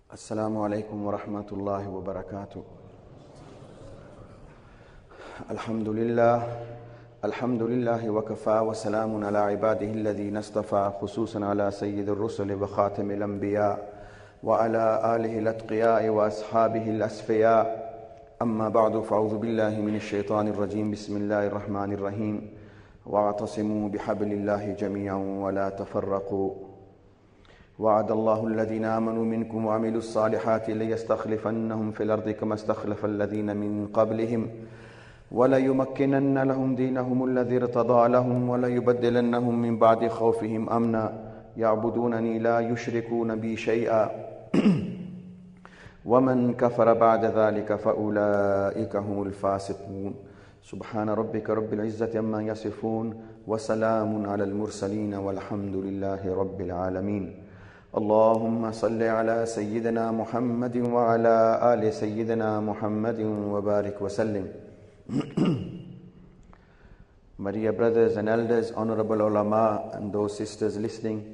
Assalamu alaikum wa rahmatullahi wa barakatuh. Alhamdulillah wa kafa wa salamun ala ibadihi alladhina istafa khususan ala sayyidil rusuli wa khatamil anbiya wa ala alihi al-atqiya wa ashabihi al-asfiya. Amma ba'du, fa'udhu billahi minash shaitanir rajim. Bismillahir rahmanir rahim. Wa'tasimu bihablillahi jami'an wa la tafarraqu. وعد الله الذين آمنوا منكم وعملوا الصالحات ليستخلفنهم في الأرض كما استخلف الذين من قبلهم وليمكنن لهم دينهم الذي ارتضى لهم وليبدلنهم من بعد خوفهم أمنا يعبدونني لا يشركون بي شيئا ومن كفر بعد ذلك فأولئك هم الفاسقون. سبحان ربك رب العزة عما يصفون وسلام على المرسلين والحمد لله رب العالمين. اللهم صل على سيدنا محمد وعلى آل سيدنا محمد وبارك وسلم. My dear brothers and elders, honorable ulama, and those sisters listening,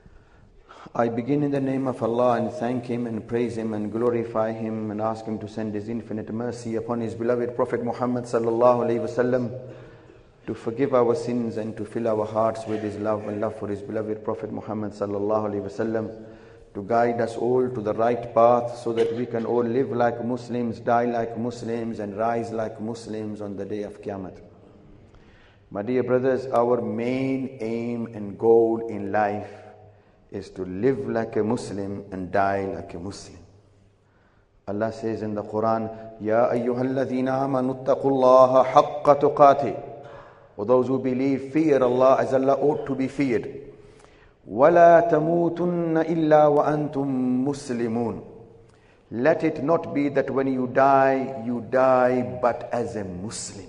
I begin in the name of Allah and thank Him and praise Him and glorify Him and ask Him to send His infinite mercy upon His beloved Prophet Muhammad sallallahu alaihi wasallam, to forgive our sins and to fill our hearts with His love and love for His beloved Prophet Muhammad sallallahu alaihi wasallam, to guide us all to the right path so that we can all live like Muslims, die like Muslims, and rise like Muslims on the day of Qiyamah. My dear brothers, our main aim and goal in life is to live like a Muslim and die like a Muslim. Allah says in the Quran, Ya ayyuhalladhina amanu ittaqullaha haqqa tuqatih. For those who believe, fear Allah as Allah ought to be feared. وَلَا تَمُوتُنَّ إِلَّا وَأَنْتُم مُسْلِمُونَ. Let it not be that when you die but as a Muslim.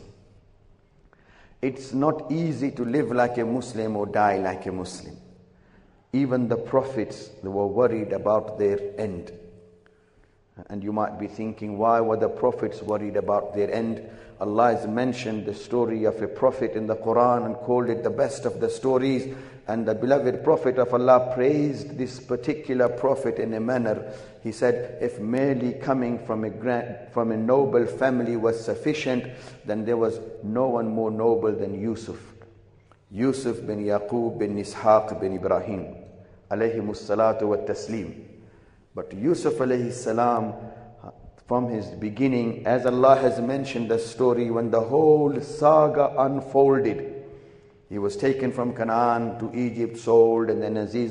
It's not easy to live like a Muslim or die like a Muslim. Even the prophets, they were worried about their end. And you might be thinking, why were the prophets worried about their end? Allah has mentioned the story of a prophet in the Quran and called it the best of the stories. And the beloved Prophet of Allah praised this particular prophet in a manner. He said, if merely coming from a noble family was sufficient, then there was no one more noble than Yusuf. Yusuf bin Yaqub bin Ishaq bin Ibrahim, alayhimus salatu wa taslim. But Yusuf alayhi salam, from his beginning, as Allah has mentioned the story, when the whole saga unfolded, he was taken from Canaan to Egypt, sold, and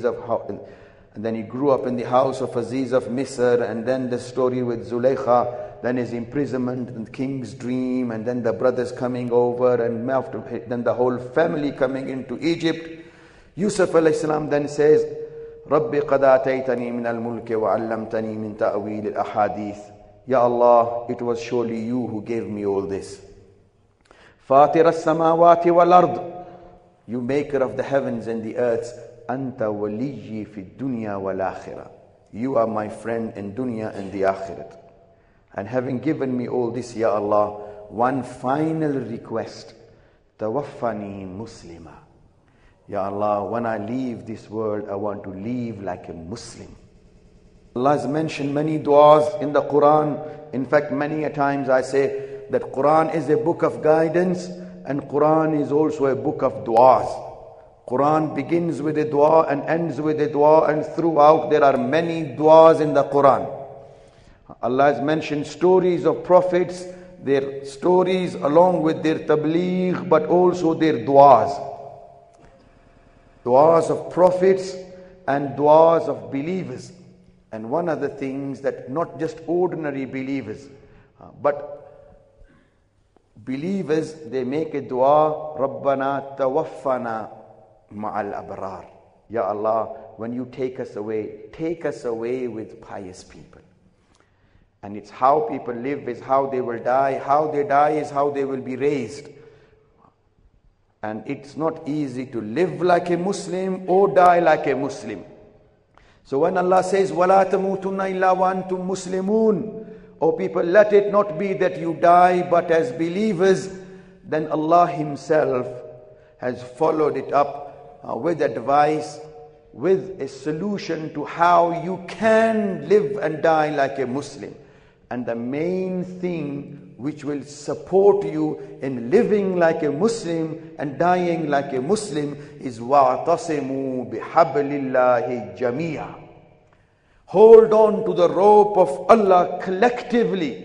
then he grew up in the house of Aziz of Misr, and then the story with Zulaykha, then his imprisonment and the king's dream, and then the brothers coming over, and then the whole family coming into Egypt. Yusuf alayhi salam then says, Rabbi qad ataytani min al-mulki wa 'allamtani min ta'wil al-ahadith. Ya Allah, it was surely you who gave me all this. Fatir as-samawati wal-ard. You maker of the heavens and the earth. Anta waliyyi fi dunya wal-akhirah. You are my friend in dunya and the akhirat. And having given me all this, Ya Allah, one final request. Tawaffani muslima. Ya Allah, when I leave this world, I want to leave like a Muslim. Allah has mentioned many du'as in the Quran. In fact, many a times I say that Quran is a book of guidance and Quran is also a book of du'as. Quran begins with a du'a and ends with a du'a, and throughout there are many du'as in the Quran. Allah has mentioned stories of prophets, their stories along with their tabligh, but also their du'as. Du'as of prophets and du'as of believers. And one of the things that not just ordinary believers, but believers, they make a dua, Rabbana tawaffana ma'al abrar. Ya Allah, when you take us away with pious people. And it's how people live is how they will die. How they die is how they will be raised. And it's not easy to live like a Muslim or die like a Muslim. So when Allah says, وَلَا تَمُوتُنَّ إِلَّا وَأَنْتُمْ مُسْلِمُونَ, O people, let it not be that you die but as believers, then Allah Himself has followed it up with advice with a solution to how you can live and die like a Muslim. And the main thing which will support you in living like a Muslim and dying like a Muslim is وَاعْتَصِمُوا بِحَبْلِ اللَّهِ جَمِيعًا. Hold on to the rope of Allah collectively.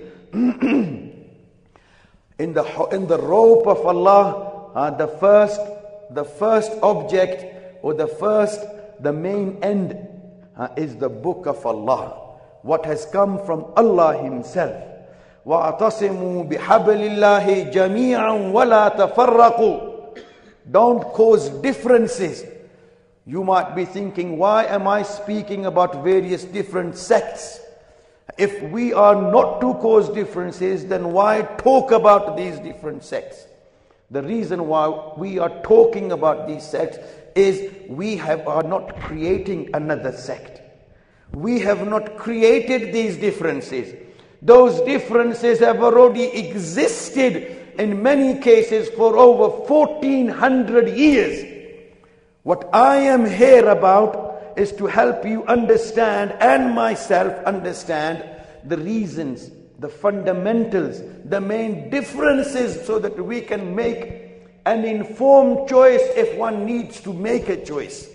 In the rope of Allah, the first object or the main end is the book of Allah. What has come from Allah Himself. وَاعْتَصِمُوا بِحَبْلِ اللَّهِ جَمِيعًا وَلَا تَفَرَّقُوا. Don't cause differences. You might be thinking, why am I speaking about various different sects? If we are not to cause differences, then why talk about these different sects? The reason why we are talking about these sects is we are not creating another sect. We have not created these differences. Those differences have already existed in many cases for over 1400 years. What I am here about is to help you understand and myself understand the reasons, the fundamentals, the main differences, so that we can make an informed choice if one needs to make a choice.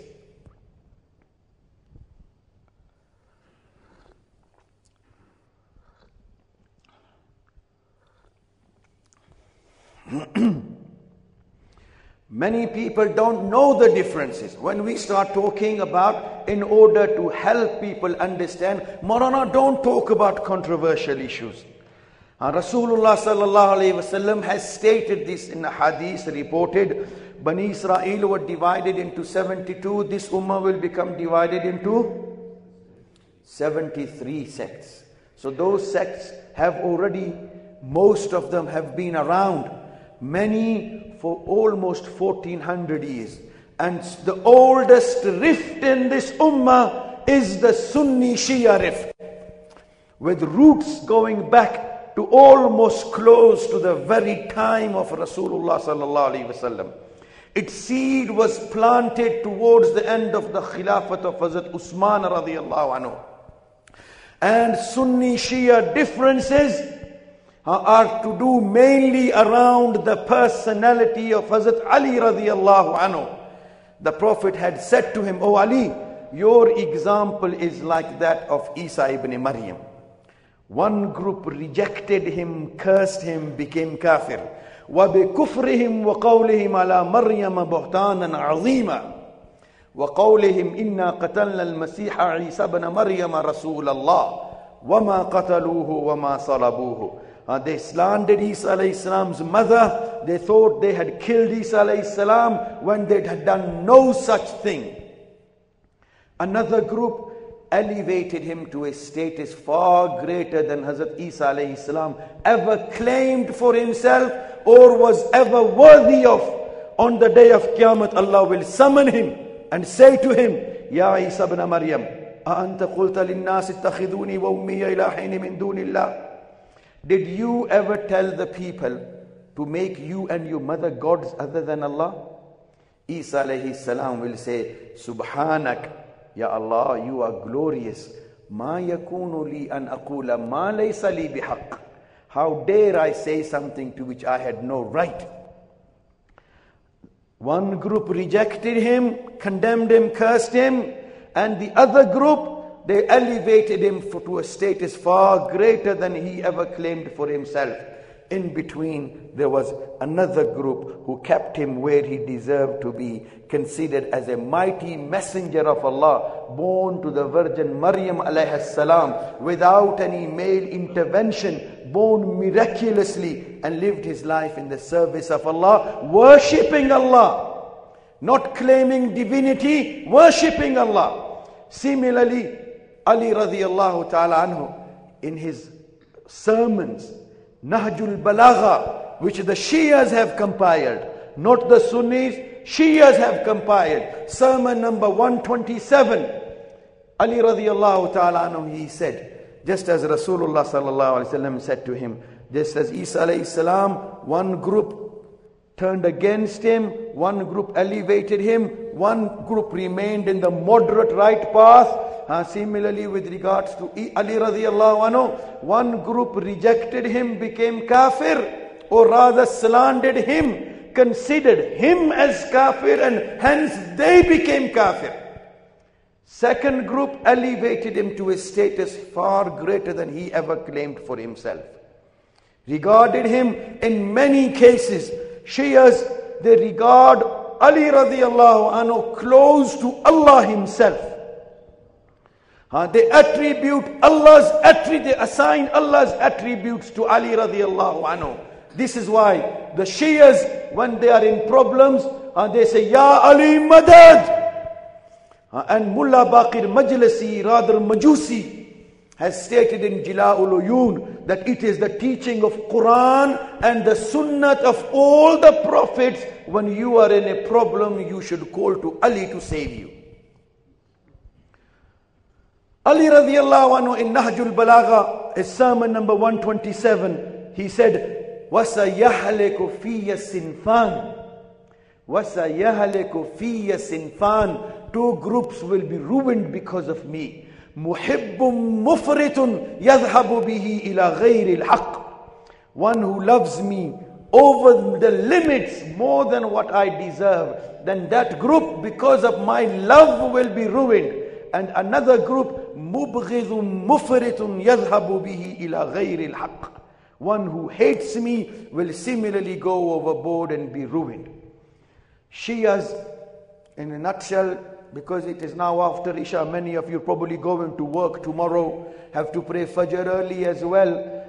Many people don't know the differences. When we start talking about, in order to help people understand, Maulana, don't talk about controversial issues. Rasulullah sallallahu alayhi wasallam has stated this in a hadith reported. Bani Israel were divided into 72. This ummah will become divided into 73 sects. So those sects have already, most of them have been around. Many for almost 1400 years. And the oldest rift in this ummah is the Sunni Shia rift, with roots going back to almost close to the very time of Rasulullah sallallahu alaihi wasallam. Its seed was planted towards the end of the Khilafat of Hazrat Usman radiyallahu anhu. And Sunni Shia differences are to do mainly around the personality of Hazrat Ali radiyallahu anhu. The Prophet had said to him, "O Ali, your example is like that of Isa ibn Maryam." One group rejected him, cursed him, became kafir. وَبِكُفْرِهِمْ وَقَوْلِهِمْ عَلَى مَرْيَمَ بُهْتَانًا عَظِيمًا وَقَوْلِهِمْ إِنَّا قَتَلْنَا الْمَسِيحَ عِيسَى بْنَ مَرْيَمَ رَسُولَ اللَّهِ وَمَا قَتَلُوهُ وَمَا صَلَبُوهُ. They slandered Isa alayhi salam's mother. They thought they had killed Isa alayhi salam when they had done no such thing. Another group elevated him to a status far greater than Hazrat Isa alayhi salam ever claimed for himself or was ever worthy of. On the day of Qiyamah, Allah will summon him and say to him, "Ya Isa ibn Maryam, أَأَنْتَ قُلْتَ لِلنَّاسِ اتَّخِذُونِي وَأُمِّيَّ إِلَٰهَيْنِ مِن دُونِ اللَّهِ." Did you ever tell the people to make you and your mother gods other than Allah? Isa alayhi salam will say, "Subhanak, Ya Allah, you are glorious. Ma yakunu li an aqula ma laysa li bihaq." How dare I say something to which I had no right? One group rejected him, condemned him, cursed him, and the other group, they elevated him to a status far greater than he ever claimed for himself. In between, there was another group who kept him where he deserved to be, considered as a mighty messenger of Allah, born to the Virgin Maryam alayhi salam, without any male intervention, born miraculously, and lived his life in the service of Allah, worshipping Allah, not claiming divinity, worshipping Allah. Similarly, Ali radiyallahu ta'ala anhu, in his sermons, Nahjul Balagha, which the Shias have compiled, not the Sunnis, Shias have compiled, sermon number 127, Ali radiyallahu ta'ala anhu, he said, just as Rasulullah sallallahu alaihi wasallam said to him, just as Isa alayhi salam, one group turned against him, one group elevated him, one group remained in the moderate right path. Similarly with regards to Ali radiallahu anhu, one group rejected him, became kafir, or rather slandered him, considered him as kafir, and hence they became kafir. Second group elevated him to a status far greater than he ever claimed for himself. Regarded him in many cases. Shias, they regard Ali radiallahu anhu close to Allah himself. They attribute they assign Allah's attributes to Ali radiallahu anhu. This is why the Shias, when they are in problems, they say, Ya Ali Madad. And Mullah Baqir Majlisi, rather Majusi, has stated in Jila'ul Uyun that it is the teaching of Quran and the Sunnah of all the prophets. When you are in a problem, you should call to Ali to save you. Ali radiallahu anhu in Nahjul Balagha, his sermon number 127, he said, وَسَيَحْلِكُ فِيَّ السِّنْفَانِ وَسَيَحْلِكُ فِيَّ السِّنْفَانِ. Two groups will be ruined because of me. مُحِبٌّ مُفْرِطٌ يَذْهَبُ بِهِ إِلَى غَيْرِ الْحَقِّ. One who loves me over the limits more than what I deserve, then that group because of my love will be ruined. And another group, مُبْغِضٌ مُفْرِطٌ يَذْهَبُ بِهِ إِلَى غَيْرِ الْحَقِّ. One who hates me will similarly go overboard and be ruined. Shias, in a nutshell, because it is now after Isha, many of you probably going to work tomorrow, have to pray Fajr early as well.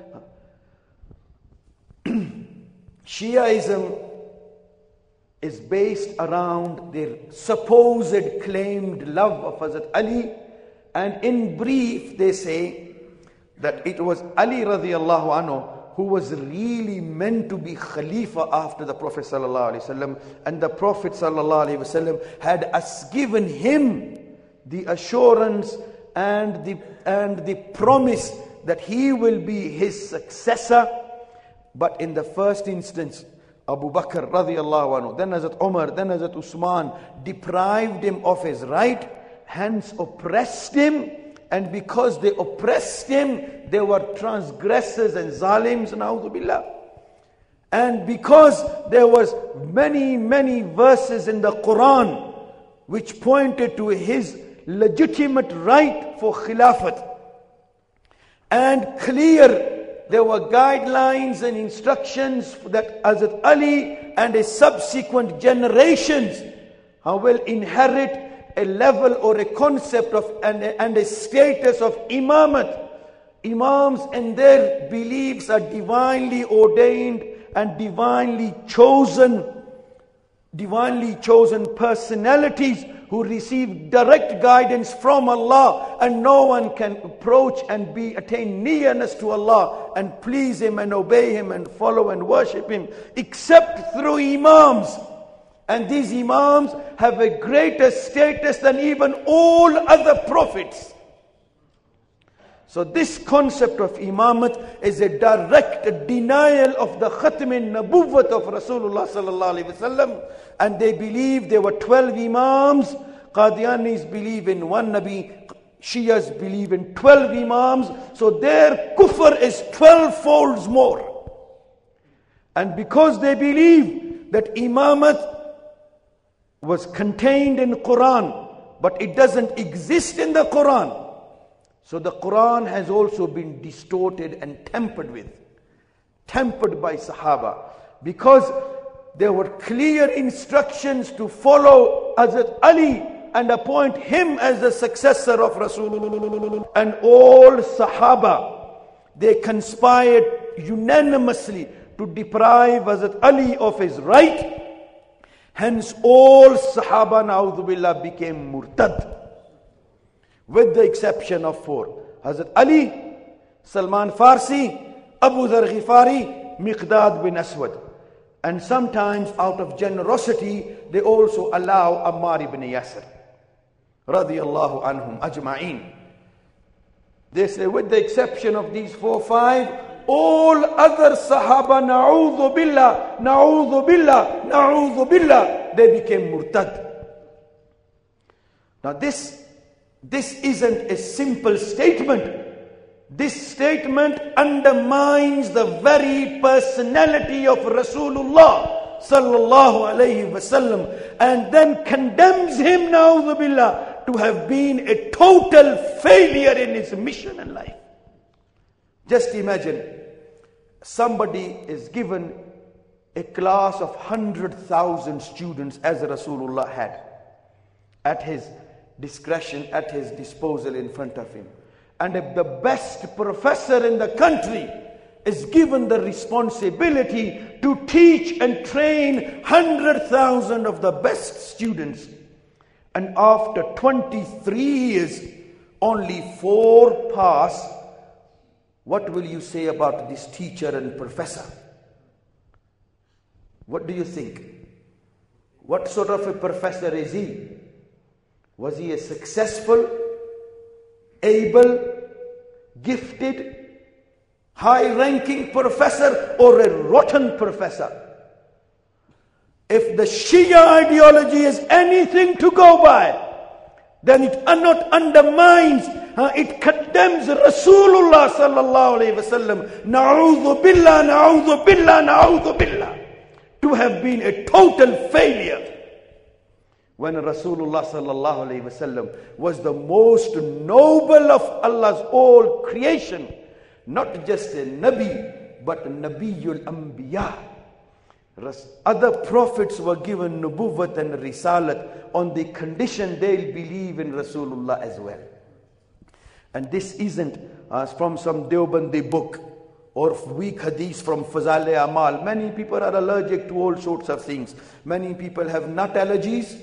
Shiaism is based around their supposed claimed love of Hazrat Ali, and in brief they say that it was Ali radiallahu anhu who was really meant to be Khalifa after the Prophet sallallahu alaihi wasallam, and the Prophet sallallahu alaihi wasallam had given him the assurance and the promise that he will be his successor. But in the first instance, Abu Bakr radiallahu anhu, then Hazrat Umar, then Hazrat Usman deprived him of his right, hence oppressed him. And because they oppressed him, they were transgressors and zalims, na'udhu billah. And because there was many verses in the Quran which pointed to his legitimate right for khilafat. And clear, there were guidelines and instructions that Hazrat Ali and his subsequent generations will inherit a level or a concept of and a status of imamat. Imams and their beliefs are divinely ordained and divinely chosen personalities who receive direct guidance from Allah, and no one can approach and attain nearness to Allah and please Him and obey Him and follow and worship Him except through imams. And these imams have a greater status than even all other prophets. So this concept of imamat is a direct denial of the khatm an-nabuwwat of Rasulullah sallallahu alaihi wasallam. And they believe there were 12 imams. Qadianis believe in one Nabi. Shias believe in 12 imams. So their kufr is 12 folds more. And because they believe that imamat was contained in Quran, but it doesn't exist in the Quran. So the Quran has also been distorted and tampered by Sahaba. Because there were clear instructions to follow Hazrat Ali and appoint him as the successor of Rasulullah. And all Sahaba, they conspired unanimously to deprive Hazrat Ali of his right. Hence all Sahaba na'udhu billah became murtad. With the exception of 4. Hazrat Ali, Salman Farsi, Abu Dhar Ghifari, Miqdad bin Aswad. And sometimes out of generosity, they also allow Ammar ibn Yasir. Radiyallahu anhum ajma'een. They say with the exception of these 4 or 5, all other Sahaba, na'udhu billah, na'udhu billah, na'udhu billah, they became murtad. Now this isn't a simple statement. This statement undermines the very personality of Rasulullah sallallahu alayhi wasallam, and then condemns him, na'udhu billah, to have been a total failure in his mission and life. Just imagine, somebody is given a class of 100,000 students as Rasulullah had at his discretion, at his disposal in front of him. And if the best professor in the country is given the responsibility to teach and train 100,000 of the best students, and after 23 years, only 4 pass, what will you say about this teacher and professor? What do you think? What sort of a professor is he? Was he a successful, able, gifted, high-ranking professor, or a rotten professor? If the Shia ideology is anything to go by, then it not undermines, it condemns Rasulullah sallallahu alayhi wasallam, na'udhu billah, na'udhu billah, na'udhu billah, to have been a total failure. When Rasulullah sallallahu alayhi wasallam was the most noble of Allah's all creation, not just a Nabi, but Nabiyul Anbiya. Other prophets were given nubuwwat and risalat on the condition they'll believe in Rasulullah as well. And this isn't from some Deobandi book or weak hadith from Fazal-e Amal. Many people are allergic to all sorts of things. Many people have nut allergies.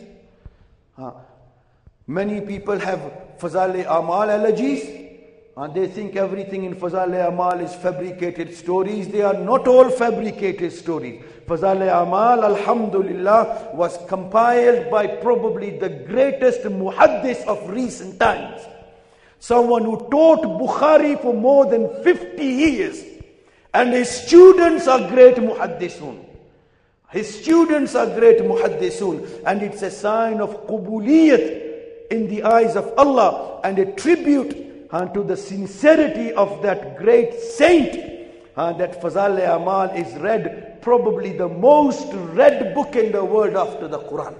Many people have Fazal-e Amal allergies. They think everything in Fazal-e Amal is fabricated stories. They are not all fabricated stories. Fazal-e Amal, alhamdulillah, was compiled by probably the greatest muhaddis of recent times. Someone who taught Bukhari for more than 50 years. And his students are great muhaddisun. His students are great muhaddisun. And it's a sign of qubuliyat in the eyes of Allah, and a tribute to the sincerity of that great saint, that Fazal-e Amal is read, probably the most read book in the world after the Quran.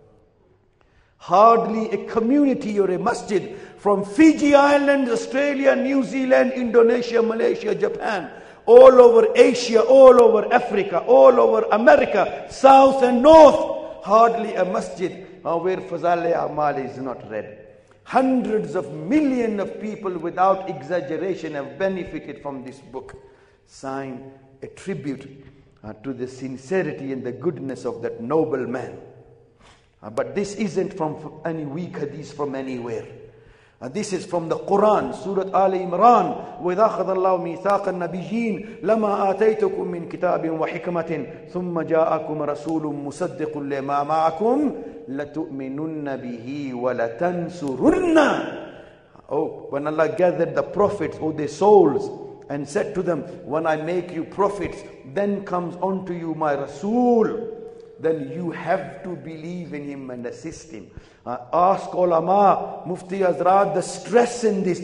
Hardly a community or a masjid from Fiji Islands, Australia, New Zealand, Indonesia, Malaysia, Japan, all over Asia, all over Africa, all over America, South and North, hardly a masjid where Fazal-e Amal is not read. Hundreds of millions of people, without exaggeration, have benefited from this book. Sign a tribute to the sincerity and the goodness of that noble man. But this isn't from any weak hadith from anywhere. This is from the Quran, Surah Al Imran. وَإِذَا أَخَذَ اللَّهُ مِيثَاقَ النَّبِيِّينَ لَمَا آتَيْتُكُم مِّن كِتَابٍ وَحِكْمَةٍ ثُمَّ جَاءَكُمْ رَسُولٌ مُصَدِّقٌ لِّمَا مَعَكُمْ لَتُؤْمِنُنَّ بِهِ وَلَتَنْصُرُنَّ. Oh, when Allah gathered the prophets, their souls, and said to them, when I make you prophets, then comes unto you my Rasul, then you have to believe in him and assist him. Ask ulama, Mufti Hazrat, the stress in this,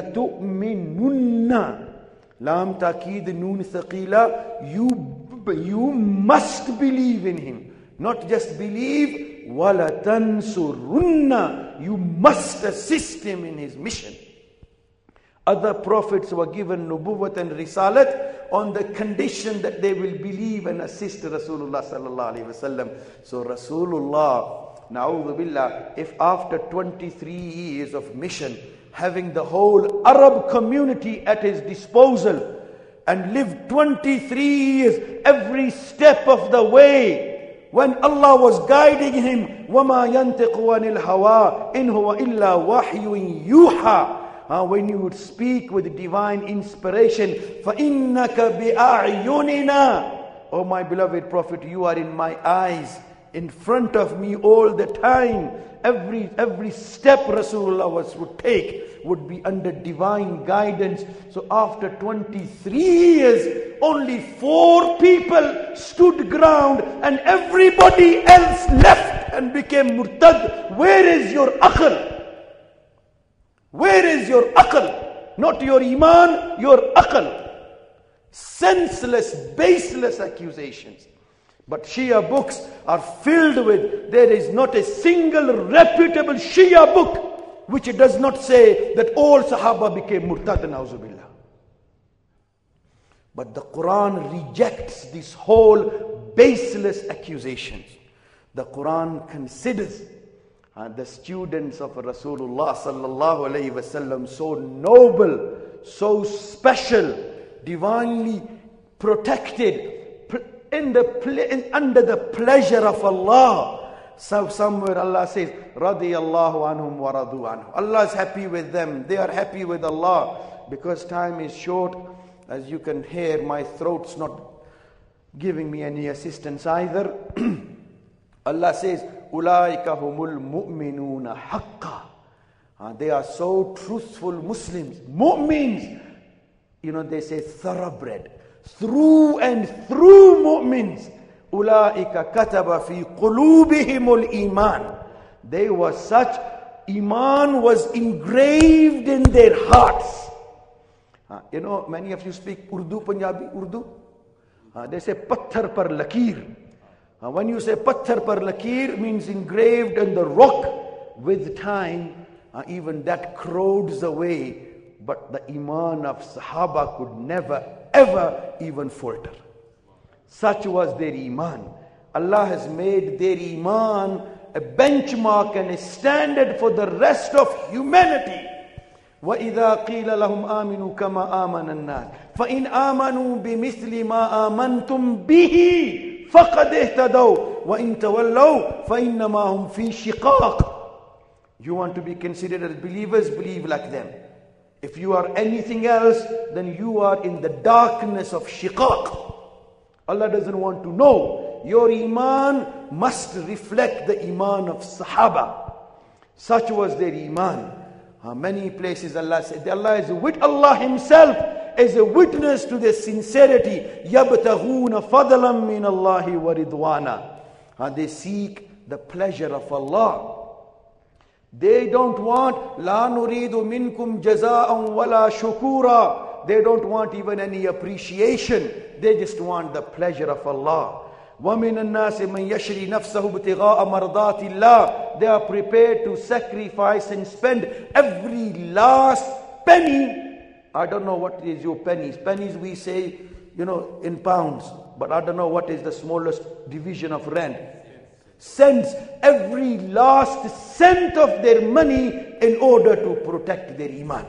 لَتُؤْمِنُنَّ Lam Taqeed Noon Thaqila, you must believe in him. Not just believe, وَلَتَنْصُرُنَّ, you must assist him in his mission. Other prophets were given nubuwwat and risalat on the condition that they will believe and assist Rasulullah sallallahu alaihi wasallam. So Rasulullah, na'udhu billah, if after 23 years of mission, having the whole Arab community at his disposal, and lived 23 years, every step of the way, when Allah was guiding him, وَمَا يَنْتِقُ عَنِ الْهَوَىٰ إِنْ هُوَ إِلَّا وَحْيٌ يُوحَىٰ. When you would speak with divine inspiration, فَإِنَّكَ بِأَعْيُنِنَا. Oh my beloved Prophet, you are in my eyes, in front of me all the time. Every step Rasulullah would take would be under divine guidance. So after 23 years, only 4 people stood ground and everybody else left and became murtad. Where is your aql? Where is your aql? Not your iman, your aql. Senseless, baseless accusations. But Shia books are filled with, there is not a single reputable Shia book which does not say that all Sahaba became murtad, na'uzubillah. But the Quran rejects these whole baseless accusations. The Quran considers the students of Rasulullah sallallahu alayhi wasallam so noble, so special, divinely protected, under the pleasure of Allah. So somewhere Allah says, radiyallahu anhum wa radu anhu. Allah is happy with them. They are happy with Allah. Because time is short, as you can hear, my throat's not giving me any assistance either. Allah says, ulaika humul mu'minuna haqqa. They are so truthful Muslims. Mu'mins. You know, they say thoroughbred. Through and through mu'mins. Ulaika kataba fi qulubihimul iman. They were such, iman was engraved in their hearts. You know, many of you speak Urdu, Punjabi, Urdu. They say patthar par lakir. When you say patthar par lakir, means engraved in the rock. With time, even that corrodes away. But the iman of Sahaba could never, ever even falter. Such was their iman. Allah has made their iman a benchmark and a standard for the rest of humanity. وَإِذَا قِيلَ لَهُمْ آمِنُوا كَمَا آمَنَ النَّاسِ فَإِنْ آمَنُوا بِمِثْلِ مَا آمَنْتُمْ بِهِ فَقَدْ اهْتَدَوْا وَإِنْ تَوَلَّوْا فَإِنَّمَا هُمْ فِي شِقَاقٍ. You want to be considered as believers? Believe like them. If you are anything else, then you are in the darkness of shiqaq. Allah doesn't want to know. Your iman must reflect the iman of Sahaba. Such was their iman. Many places Allah said, Allah Himself is a witness to their sincerity. يَبْتَغُونَ فَضْلًا مِّنَ اللَّهِ وَرِضْوَانًا. They seek the pleasure of Allah. They don't want la nuridu minkum jaza'an wala shukura. They don't want even any appreciation. They just want the pleasure of Allah. وَمِنَ النَّاسِ مَنْ يَشْرِي نَفْسَهُ ابْتِغَاءَ مَرْضَاتِ اللَّهِ. They are prepared to sacrifice and spend every last penny. I don't know what is your pennies. Pennies we say, you know, in pounds. But I don't know what is the smallest division of rand. Cents, every last cent of their money in order to protect their iman.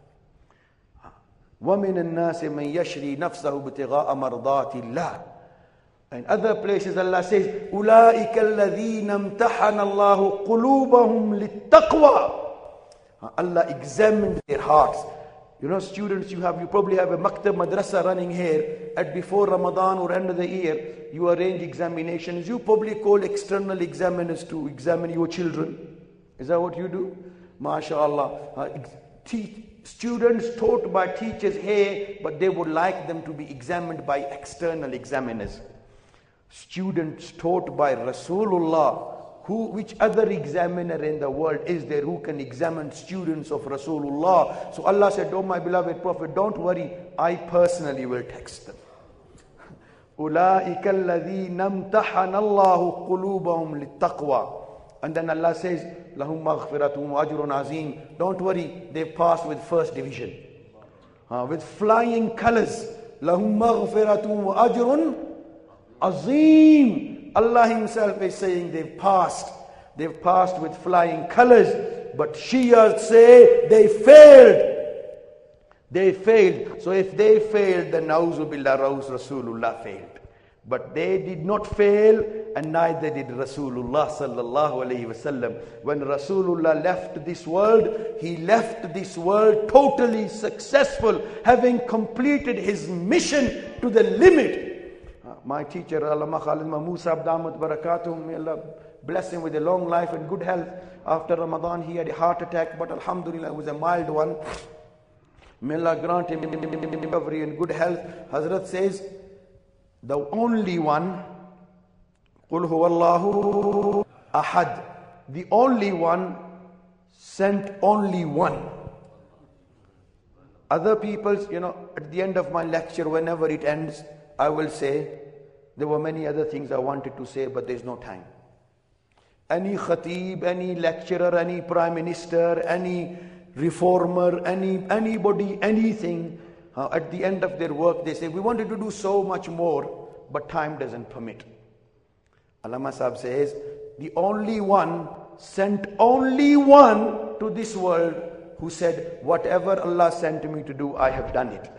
وَمِنَ النَّاسِ مَنْ يَشْرِي نَفْسَهُ ابْتِغَاءَ مَرْضَاتِ اللَّهِ. In other places Allah says, أُولَٰئِكَ الَّذِينَ امْتَحَنَ اللَّهُ قُلُوبَهُمْ لِلتَّقْوَى. Allah examined their hearts. You know, students, you probably have a maktab madrasa running here. At before Ramadan or end of the year, you arrange examinations. You probably call external examiners to examine your children. Is that what you do? MashaAllah. Students taught by teachers here, but they would like them to be examined by external examiners. Students taught by Rasulullah. Which other examiner in the world is there who can examine students of Rasulullah? So Allah said, oh my beloved Prophet, don't worry, I personally will text them. أُولَٰئِكَ الَّذِينَ امْتَحَنَ اللَّهُ قُلُوبَهُمْ لِلتَّقْوَى. And then Allah says, لَهُمْ مَغْفِرَةٌ وَأَجْرٌ عَظِيمٌ. Don't worry, they passed with first division. With flying colors. لَهُمْ مَغْفِرَةٌ وَأَجْرٌ عَظِيمٌ. Allah Himself is saying they've passed. They've passed with flying colors. But Shia say they failed. They failed. So if they failed, then Na'uzu Billah, Rasulullah failed. But they did not fail, and neither did Rasulullah sallallahu alayhi wasallam. When Rasulullah left this world, he left this world totally successful, having completed his mission to the limit. My teacher, Allama Khalid Musa Abdamat Barakatuh, may Allah bless him with a long life and good health. After Ramadan, he had a heart attack, but alhamdulillah, it was a mild one. May Allah grant him recovery and good health. Hazrat says, the only one, Qul huwallahu ahad, the only one sent only one. Other people's, at the end of my lecture, whenever it ends, I will say, there were many other things I wanted to say, but there's no time. Any khatib, any lecturer, any prime minister, any reformer, anybody, anything, at the end of their work, they say, we wanted to do so much more, but time doesn't permit. Allama Sahib says, the only one sent only one to this world who said, whatever Allah sent me to do, I have done it.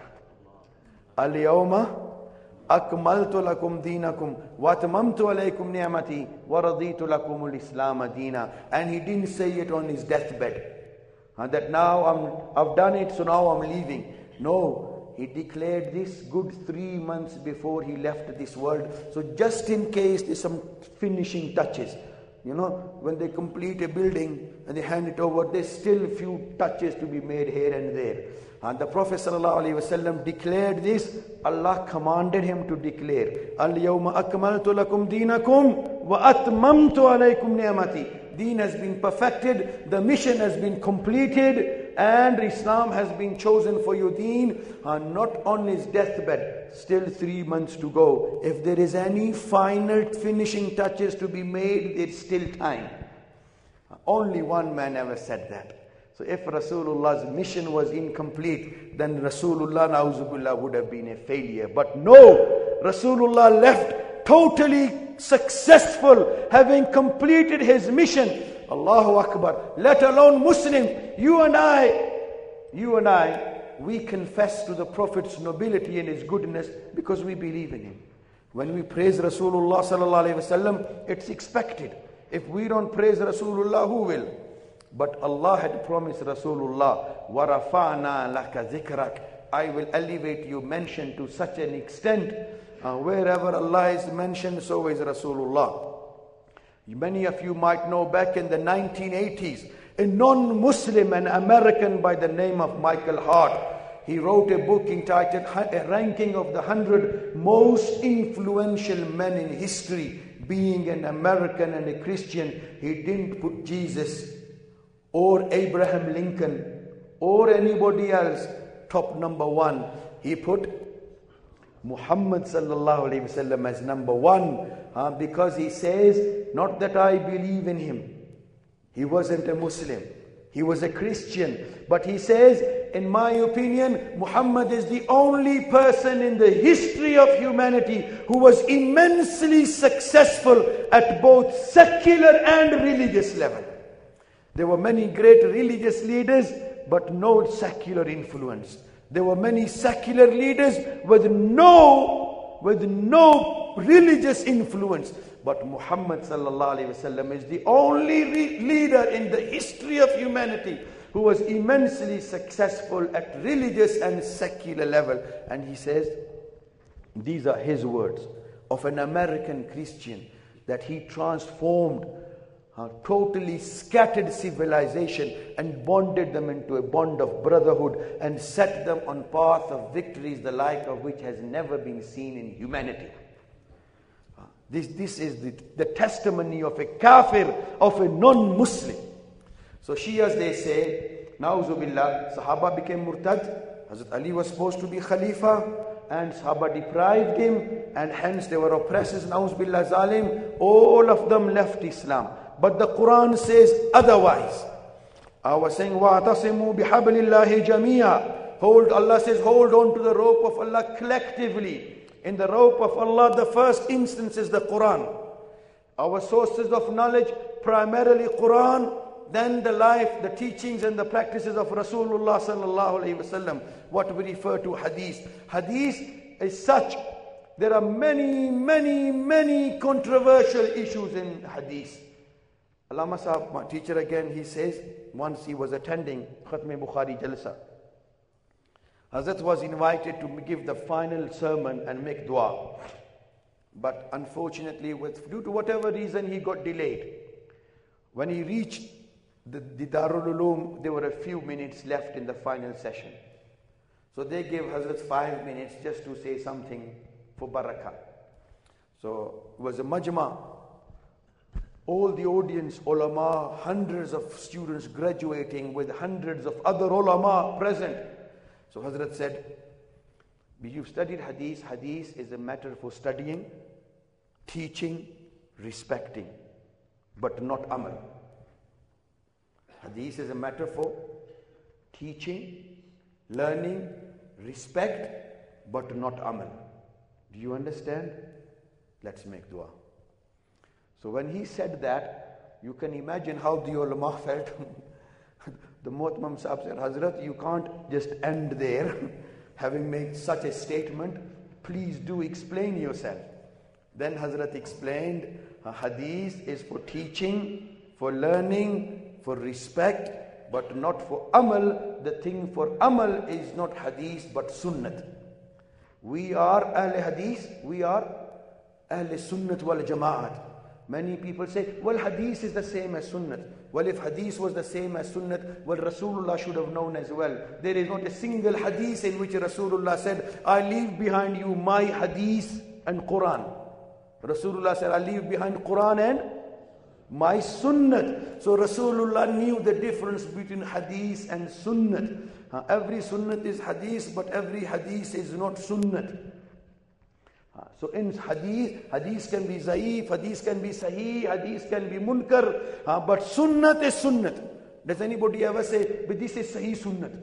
Al-yawma akmaltu lakum deenakum wa atmamtu alaykum ni'mati wa raditu lakum al-islam deena. And he didn't say it on his deathbed. That now I've done it, so now I'm leaving. No, he declared this good 3 months before he left this world. So just in case there's some finishing touches. When they complete a building and they hand it over, there's still a few touches to be made here and there. And the Prophet ﷺ declared this. Allah commanded him to declare, Al-yawma akmaltu lakum deenakum wa atmamtu alaykum ni'mati. Deen has been perfected, the mission has been completed, and Islam has been chosen for your deen. And not on his deathbed, still 3 months to go. If there is any final finishing touches to be made, there's still time. Only one man ever said that. So if Rasulullah's mission was incomplete, then Rasulullah na'uzubillah would have been a failure. But no, Rasulullah left totally successful, having completed his mission. Allahu Akbar. Let alone Muslim, you and I, we confess to the Prophet's nobility and his goodness because we believe in him. When we praise Rasulullah sallallahu alaihi wasallam, it's expected. If we don't praise Rasulullah, who will? But Allah had promised Rasulullah, وَرَفَعْنَا لَكَ ذِكْرَكَ, I will elevate you mention to such an extent. Wherever Allah is mentioned, so is Rasulullah. Many of you might know back in the 1980s, a non-Muslim, an American by the name of Michael Hart, he wrote a book entitled A Ranking of the 100 Most Influential Men in History. Being an American and a Christian, he didn't put Jesus or Abraham Lincoln or anybody else top number one. He put Muhammad sallallahu alayhi wasallam as number one, because he says, not that I believe in him. He wasn't a Muslim. He was a Christian. But he says, in my opinion, Muhammad is the only person in the history of humanity who was immensely successful at both secular and religious level. There were many great religious leaders, but no secular influence. There were many secular leaders with no religious influence. But Muhammad sallallahu alaihi wasallam is the only leader in the history of humanity who was immensely successful at religious and secular level. And he says, these are his words of an American Christian, that he transformed totally scattered civilization and bonded them into a bond of brotherhood and set them on path of victories, the like of which has never been seen in humanity. This is the testimony of a kafir, of a non-Muslim. So Shias, they say, Na'uzubillah, Sahaba became murtad. Hazrat Ali was supposed to be Khalifa, and Sahaba deprived him, and hence they were oppressors, Na'uzubillah zalim. All of them left Islam. But the Quran says otherwise. I was saying, وَاعْتَصِمُوا بِحَبْلِ اللَّهِ جَمِيعًا. Allah says, hold on to the rope of Allah collectively. In the rope of Allah, the first instance is the Quran. Our sources of knowledge, primarily Quran, then the life, the teachings and the practices of Rasulullah sallallahu alaihi wasallam. What we refer to hadith. Hadith is such. There are many controversial issues in hadith. Allama Sahib, my teacher again, he says, once he was attending Khatm Bukhari Jalsa. Hazrat was invited to give the final sermon and make dua. But unfortunately, due to whatever reason, he got delayed. When he reached the Darul Uloom, there were a few minutes left in the final session. So they gave Hazrat 5 minutes just to say something for barakah. So it was a majma. All the audience, ulama, hundreds of students graduating with hundreds of other ulama present. So Hazrat said, you've studied hadith. Hadith is a matter for studying, teaching, respecting, but not amal. Hadith is a matter for teaching, learning, respect, but not amal. Do you understand? Let's make dua. So when he said that, you can imagine how the ulama felt. The Muhtamam Sahib said, Hazrat, you can't just end there. Having made such a statement, please do explain yourself. Then Hazrat explained, hadith is for teaching, for learning, for respect, but not for amal. The thing for amal is not hadith, but sunnat. We are Ahl Hadith, we are Ahl Sunnat wal Jama'at. Many people say, well, hadith is the same as sunnat. Well, if hadith was the same as sunnat, well, Rasulullah should have known as well. There is not a single hadith in which Rasulullah said, I leave behind you my hadith and Quran. Rasulullah said, I leave behind Quran and my sunnat. So Rasulullah knew the difference between hadith and sunnat. Every sunnat is hadith, but every hadith is not sunnat. So in hadith can be zaif, hadith can be sahih, hadith can be munkar, but sunnat is sunnat. Does anybody ever say, but this is sahih sunnat?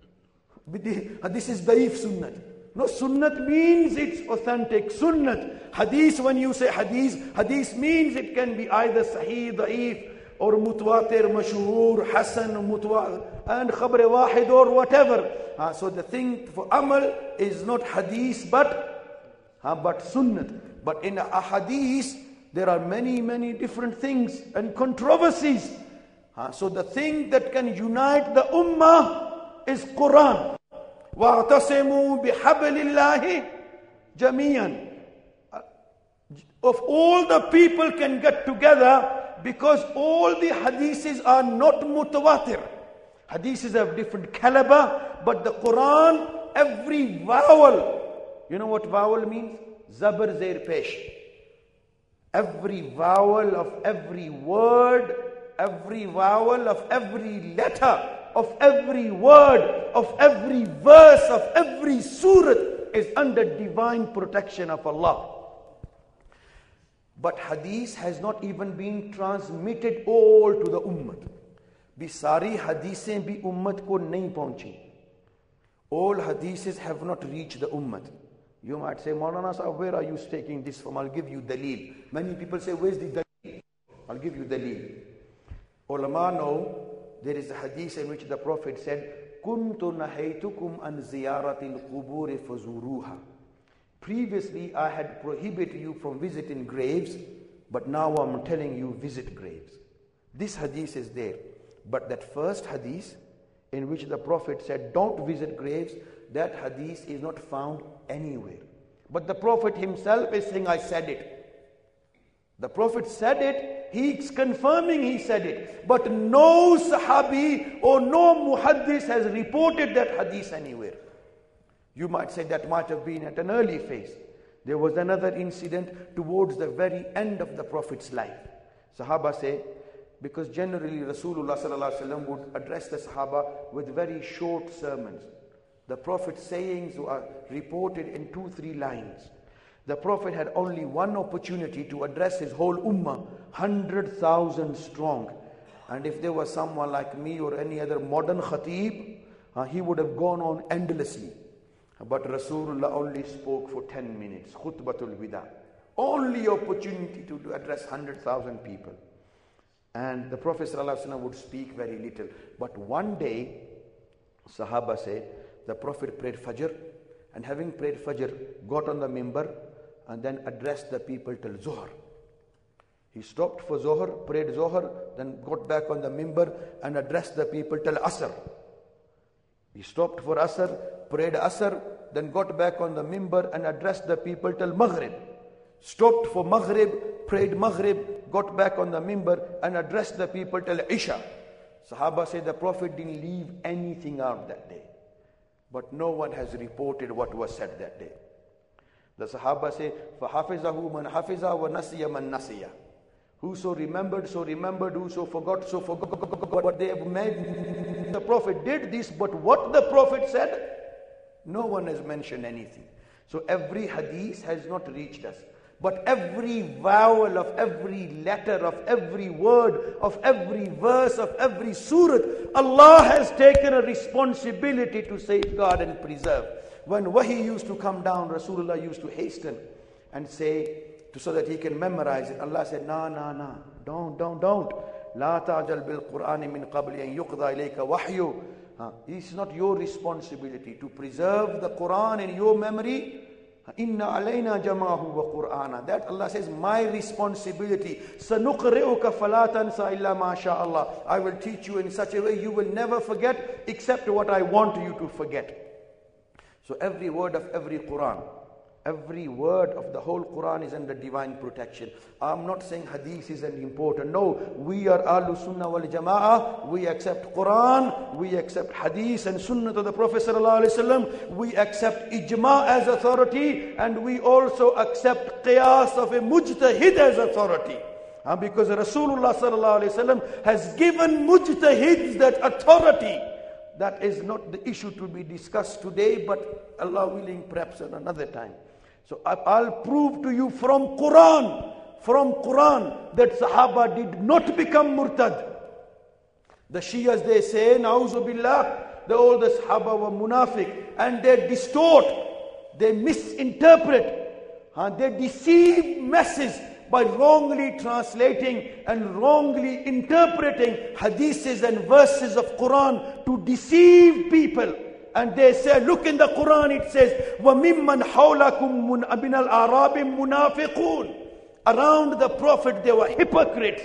This is daif sunnat? No, sunnat means it's authentic. Sunnat. Hadith, when you say hadith means it can be either sahih, daif, or mutwatir, mashhur, hasan, mutwatir, and khabar wahid or whatever. So the thing for amal is not hadith, but sunnat. But in a hadith, there are many different things and controversies. So the thing that can unite the ummah is Quran. وَاعْتَصِمُوا بِحَبْلِ اللَّهِ جَمِيعًا. Of all the people can get together, because all the hadiths are not mutawatir. Hadiths have different caliber, but the Quran, every vowel, you know what vowel means? Zabar, Zair, Pesh. Every vowel of every word, every vowel of every letter, of every word, of every verse, of every surah is under divine protection of Allah. But hadith has not even been transmitted all to the ummah. Bi sari hadithen bhi ummah ko nahi pahunchi. All hadiths have not reached the ummah. You might say, Maulana Sahib, where are you taking this from? I'll give you dalil. Many people say, where's the dalil? I'll give you dalil. Ulama know there is a hadith in which the Prophet said, Kuntu nahaytukum an ziyaratil quburi fazuruha. Previously, I had prohibited you from visiting graves, but now I'm telling you, visit graves. This hadith is there. But that first hadith, in which the Prophet said, don't visit graves, that hadith is not found anywhere. But the Prophet himself is saying, I said it. The Prophet said it, he's confirming he said it. But no Sahabi or no Muhaddis has reported that hadith anywhere. You might say that might have been at an early phase. There was another incident towards the very end of the Prophet's life. Sahaba say, because generally Rasulullah sallallahu alaihi wasallam would address the Sahaba with very short sermons. The Prophet's sayings were reported in 2-3 lines. The Prophet had only one opportunity to address his whole ummah, 100,000 strong. And if there was someone like me or any other modern khatib, he would have gone on endlessly. But Rasulullah only spoke for 10 minutes, khutbatul wida. Only opportunity to address 100,000 people. And the Prophet ﷺ would speak very little. But one day, Sahaba say, the Prophet prayed Fajr, and having prayed Fajr, got on the mimbar, and then addressed the people till Zuhr. He stopped for Zuhr, prayed Zuhr, then got back on the mimbar and addressed the people till Asr. He stopped for Asr, prayed Asr, then got back on the mimbar and addressed the people till Maghrib. stopped for Maghrib, prayed Maghrib, got back on the mimbar and addressed the people till Isha. Sahaba say the Prophet didn't leave anything out that day. But no one has reported what was said that day. The Sahaba say, فَحَفِظَهُ مَنْ حَفِظَ وَنَسِيَ مَنْ نَسِيَ. Whoso remembered, so remembered. Whoso forgot, so forgot. What they have made. The Prophet did this, but what the Prophet said, no one has mentioned anything. So every hadith has not reached us. But every vowel of every letter, of every word, of every verse, of every surah, Allah has taken a responsibility to safeguard and preserve. When wahi used to come down, Rasulullah used to hasten and say, so that he can memorize it. Allah said, no, don't. La ta'jal bil Qur'ani min qabli an yuqda ilayka wahyu. It's not your responsibility to preserve the Quran in your memory. Inna alayna jama'ahu wa Qur'ana. That Allah says, my responsibility. Sanuqri'uka fala tansa illa ma sha Allah. I will teach you in such a way you will never forget except what I want you to forget. So every word of every Quran, every word of the whole Quran is under divine protection. I'm not saying hadith isn't important. No, we are Ahlus Sunnah wal Jama'ah. We accept Quran, we accept hadith and Sunnah of the Prophet sallallahu alaihi wasallam. We accept ijma as authority, and we also accept qiyas of a mujtahid as authority. Because Rasulullah sallallahu alaihi wasallam has given mujtahids that authority. That is not the issue to be discussed today, but Allah willing, perhaps at another time. So I'll prove to you from Quran that Sahaba did not become murtad. The Shias, they say, Na'uzu Billah, the older Sahaba were munafiq, and they distort, they misinterpret, they deceive masses by wrongly translating and wrongly interpreting hadiths and verses of Quran to deceive people. And they say, look in the Quran, it says, وَمِمَّنْ حَوْلَكُمْ مِنَ الْأَعْرَابِ مُنَافِقُونَ. Around the Prophet there were hypocrites.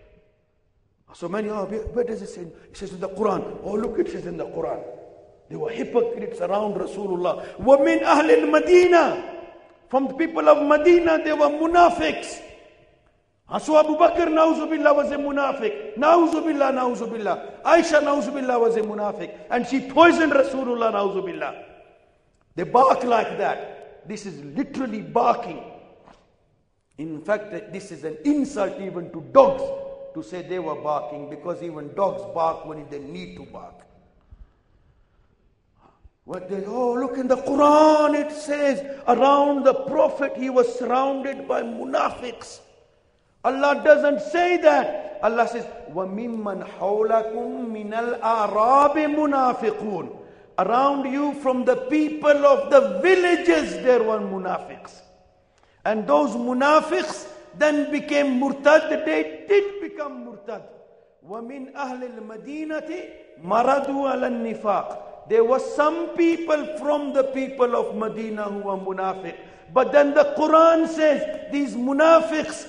So many, where does it say? It says in the Quran. Oh, look, it says in the Quran. There were hypocrites around Rasulullah. وَمِنْ أَهْلِ الْمَدِينَةِ. From the people of Medina, there were munafiqs. So Abu Bakr, na'uzubillah, was a munafiq. Na'uzubillah, na'uzubillah. Aisha, na'uzubillah, was a munafiq. And she poisoned Rasulullah, na'uzubillah. They bark like that. This is literally barking. In fact, this is an insult even to dogs to say they were barking, because even dogs bark when they need to bark. Look in the Quran, it says, around the Prophet he was surrounded by munafiqs. Allah doesn't say that. Allah says, وَمِمَّنْ حَوْلَكُمْ مِنَ الْأَعْرَابِ مُنَافِقُونَ. Around you from the people of the villages there were munafiqs. And those munafiqs then became murtad. They did become murtad. وَمِنْ أَهْلِ الْمَدِينَةِ مَرَدُوا عَلَى النِّفَاقِ. There were some people from the people of Medina who were munafiq. But then the Quran says, these munafiqs,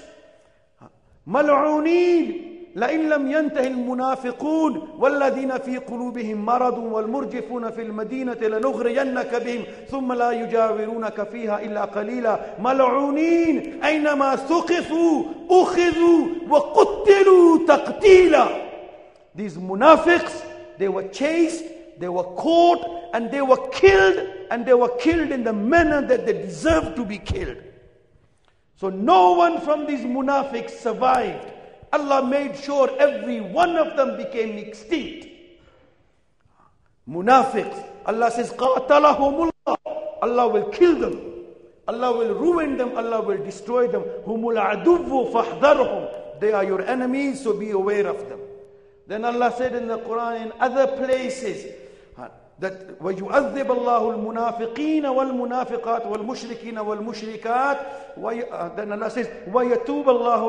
ملعونين لئن لم ينتهي المنافقون والذين في قلوبهم مرض والمرجفون في المدينة لنغرينك بهم ثم لا يجاورونك فيها إلا قليلا ملعونين أينما ثقفوا أخذوا وقتلوا تقتيلا. These munafiqs, they were chased, they were caught, and they were killed in the manner that they deserved to be killed. So no one from these munafiqs survived. Allah made sure every one of them became extinct. Munafiqs, Allah says, قَاتَلَهُمُ. Allah will kill them. Allah will ruin them. Allah will destroy them. هُمُ الْعَدُوُّ فَاحْذَرْهُمْ. They are your enemies, so be aware of them. Then Allah said in the Quran in other places, that وَيُعَذِّبَ اللَّهُ الْمُنَافِقِينَ وَالْمُنَافِقَاتِ وَالْمُشْرِكِينَ وَالْمُشْرِكَاتِ then Allah says وَيَتُوبَ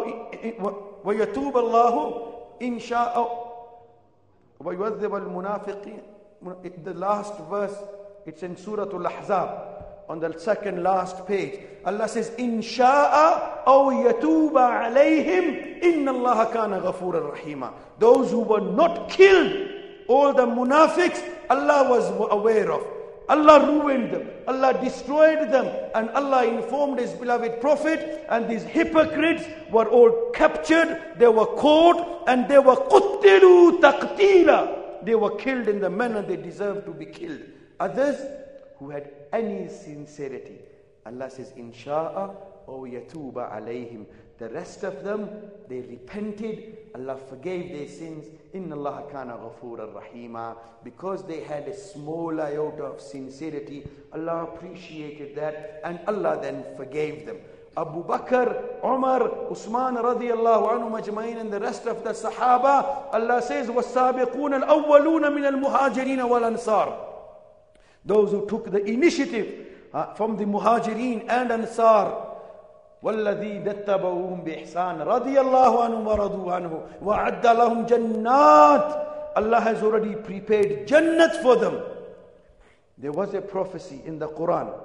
اللَّهُ إِنْ شَاءَ وَيُعَذِّبَ الْمُنَافِقِينَ. The last verse, it's in Surah Al-Ahzab on the second last page. Allah says إِنْ شَاءَ أَوْ يَتُوبَ عَلَيْهِمْ إِنَّ اللَّهَ كَانَ غَفُورًا رَحِيمًا. Those who were not killed, all the munafiqs, Allah was aware of. Allah ruined them. Allah destroyed them. And Allah informed His beloved Prophet, and these hypocrites were all captured, they were caught, and they were قُتِّلُوا تَقْتِيلًا. They were killed in the manner they deserved to be killed. Others who had any sincerity, Allah says, Insha'a aw yatuba alayhim. The rest of them, they repented. Allah forgave their sins. Inna Allah kana ghafuran rahima. Because they had a small iota of sincerity, Allah appreciated that, and Allah then forgave them. Abu Bakr, Umar, Usman radiyallahu anhum ajma'in, and the rest of the Sahaba, Allah says, وَالسَّابِقُونَ الْأَوَّلُونَ مِنَ الْمُهَاجِرِينَ وَالْأَنصَارِ. Those who took the initiative from the Muhajirin and Ansar. وَالَّذِينَ اتَّبَعُوهُمْ بِإِحْسَانٍ رَضِيَ اللَّهُ عَنْهُمْ وَرَضُوا عَنْهُ وَأَعَدَّ لَهُمْ جَنَّاتٍ. Allah has already prepared Jannat for them. There was a prophecy in the Quran,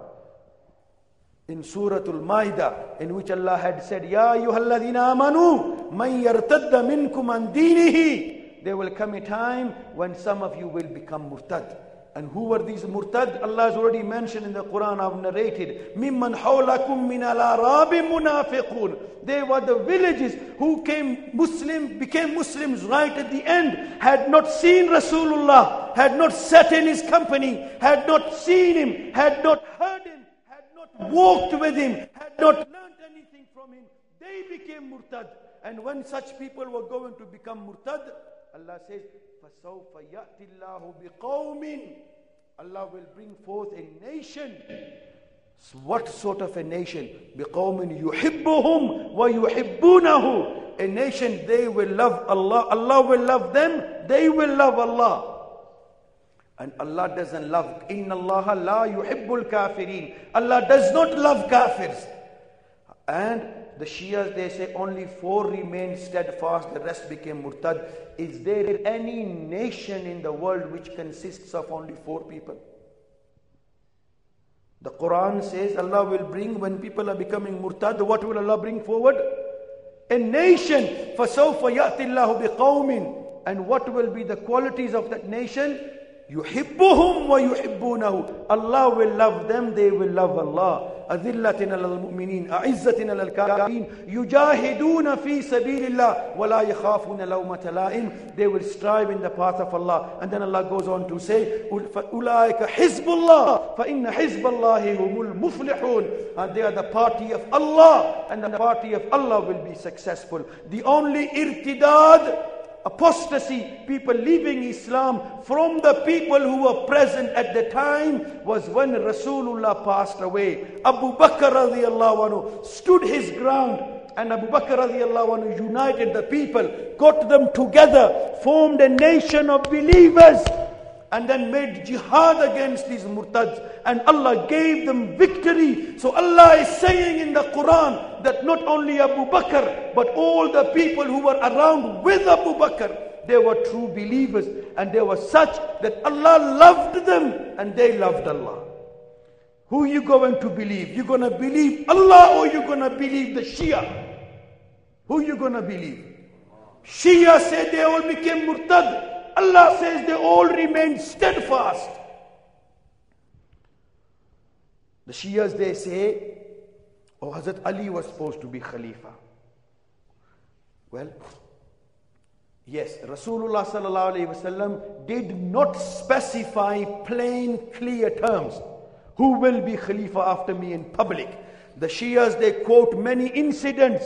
in Surah Al-Ma'idah, in which Allah had said, Ya ayyuhalladhina amanu, man yartadda minkum an dinihi. There will come a time when some of you will become murtad. And who were these murtad? Allah has already mentioned in the Quran, I've narrated. Mimman hawlakum min al-arabi munafiqun. They were the villages who became Muslims right at the end, had not seen Rasulullah, had not sat in his company, had not seen him, had not heard him, had not walked with him, had not learned anything from him. They became murtad. And when such people were going to become murtad, Allah says, فَسَوْفَ يَأْتِ اللَّهُ بِقَوْمٍ. Allah will bring forth a nation. So what sort of a nation? بِقَوْمٍ يُحِبُّهُمْ وَيُحِبُّونَهُ. A nation, they will love Allah. Allah will love them. They will love Allah. And Allah doesn't love. إِنَّ اللَّهَ لَا يُحِبُّ الْكَافِرِينَ. Allah does not love kafirs. And the Shias, they say only 4 remained steadfast, the rest became murtad. Is there any nation in the world which consists of only 4 people? The Quran says Allah will bring, when people are becoming murtad, what will Allah bring forward? A nation. فَسَوْفَ يَأْتِ اللَّهُ بِقَوْمٍ. And what will be the qualities of that nation? يُحِبُّهُمْ وَيُحِبُّونَهُ. Allah will love them, they will love Allah. أذلة على المؤمنين أعزة على الكافرين يجاهدون في سبيل الله ولا يخافون لومة لائم. They will strive in the path of Allah. And then Allah goes on to say, أولئك حزب الله فإن حزب الله هم المفلحون. And they are the party of Allah, and the party of Allah will be successful. The only irtidad, apostasy, people leaving Islam from the people who were present at the time, was when Rasulullah passed away. Abu Bakr radiallahu anhu stood his ground, and Abu Bakr radiallahu anhu united the people, got them together, formed a nation of believers, and then made jihad against these murtads, and Allah gave them victory. So Allah is saying in the Quran that not only Abu Bakr, but all the people who were around with Abu Bakr, they were true believers, and they were such that Allah loved them and they loved Allah. Who are you going to believe? You're going to believe Allah, or you're going to believe the Shia? Who are you going to believe? Shia said they all became murtad. Allah says they all remained steadfast. The Shias, they say, oh, Hazrat Ali was supposed to be Khalifa. Well, yes, Rasulullah sallallahu alayhi wasallam did not specify plain, clear terms. Who will be Khalifa after me in public? The Shias, they quote many incidents.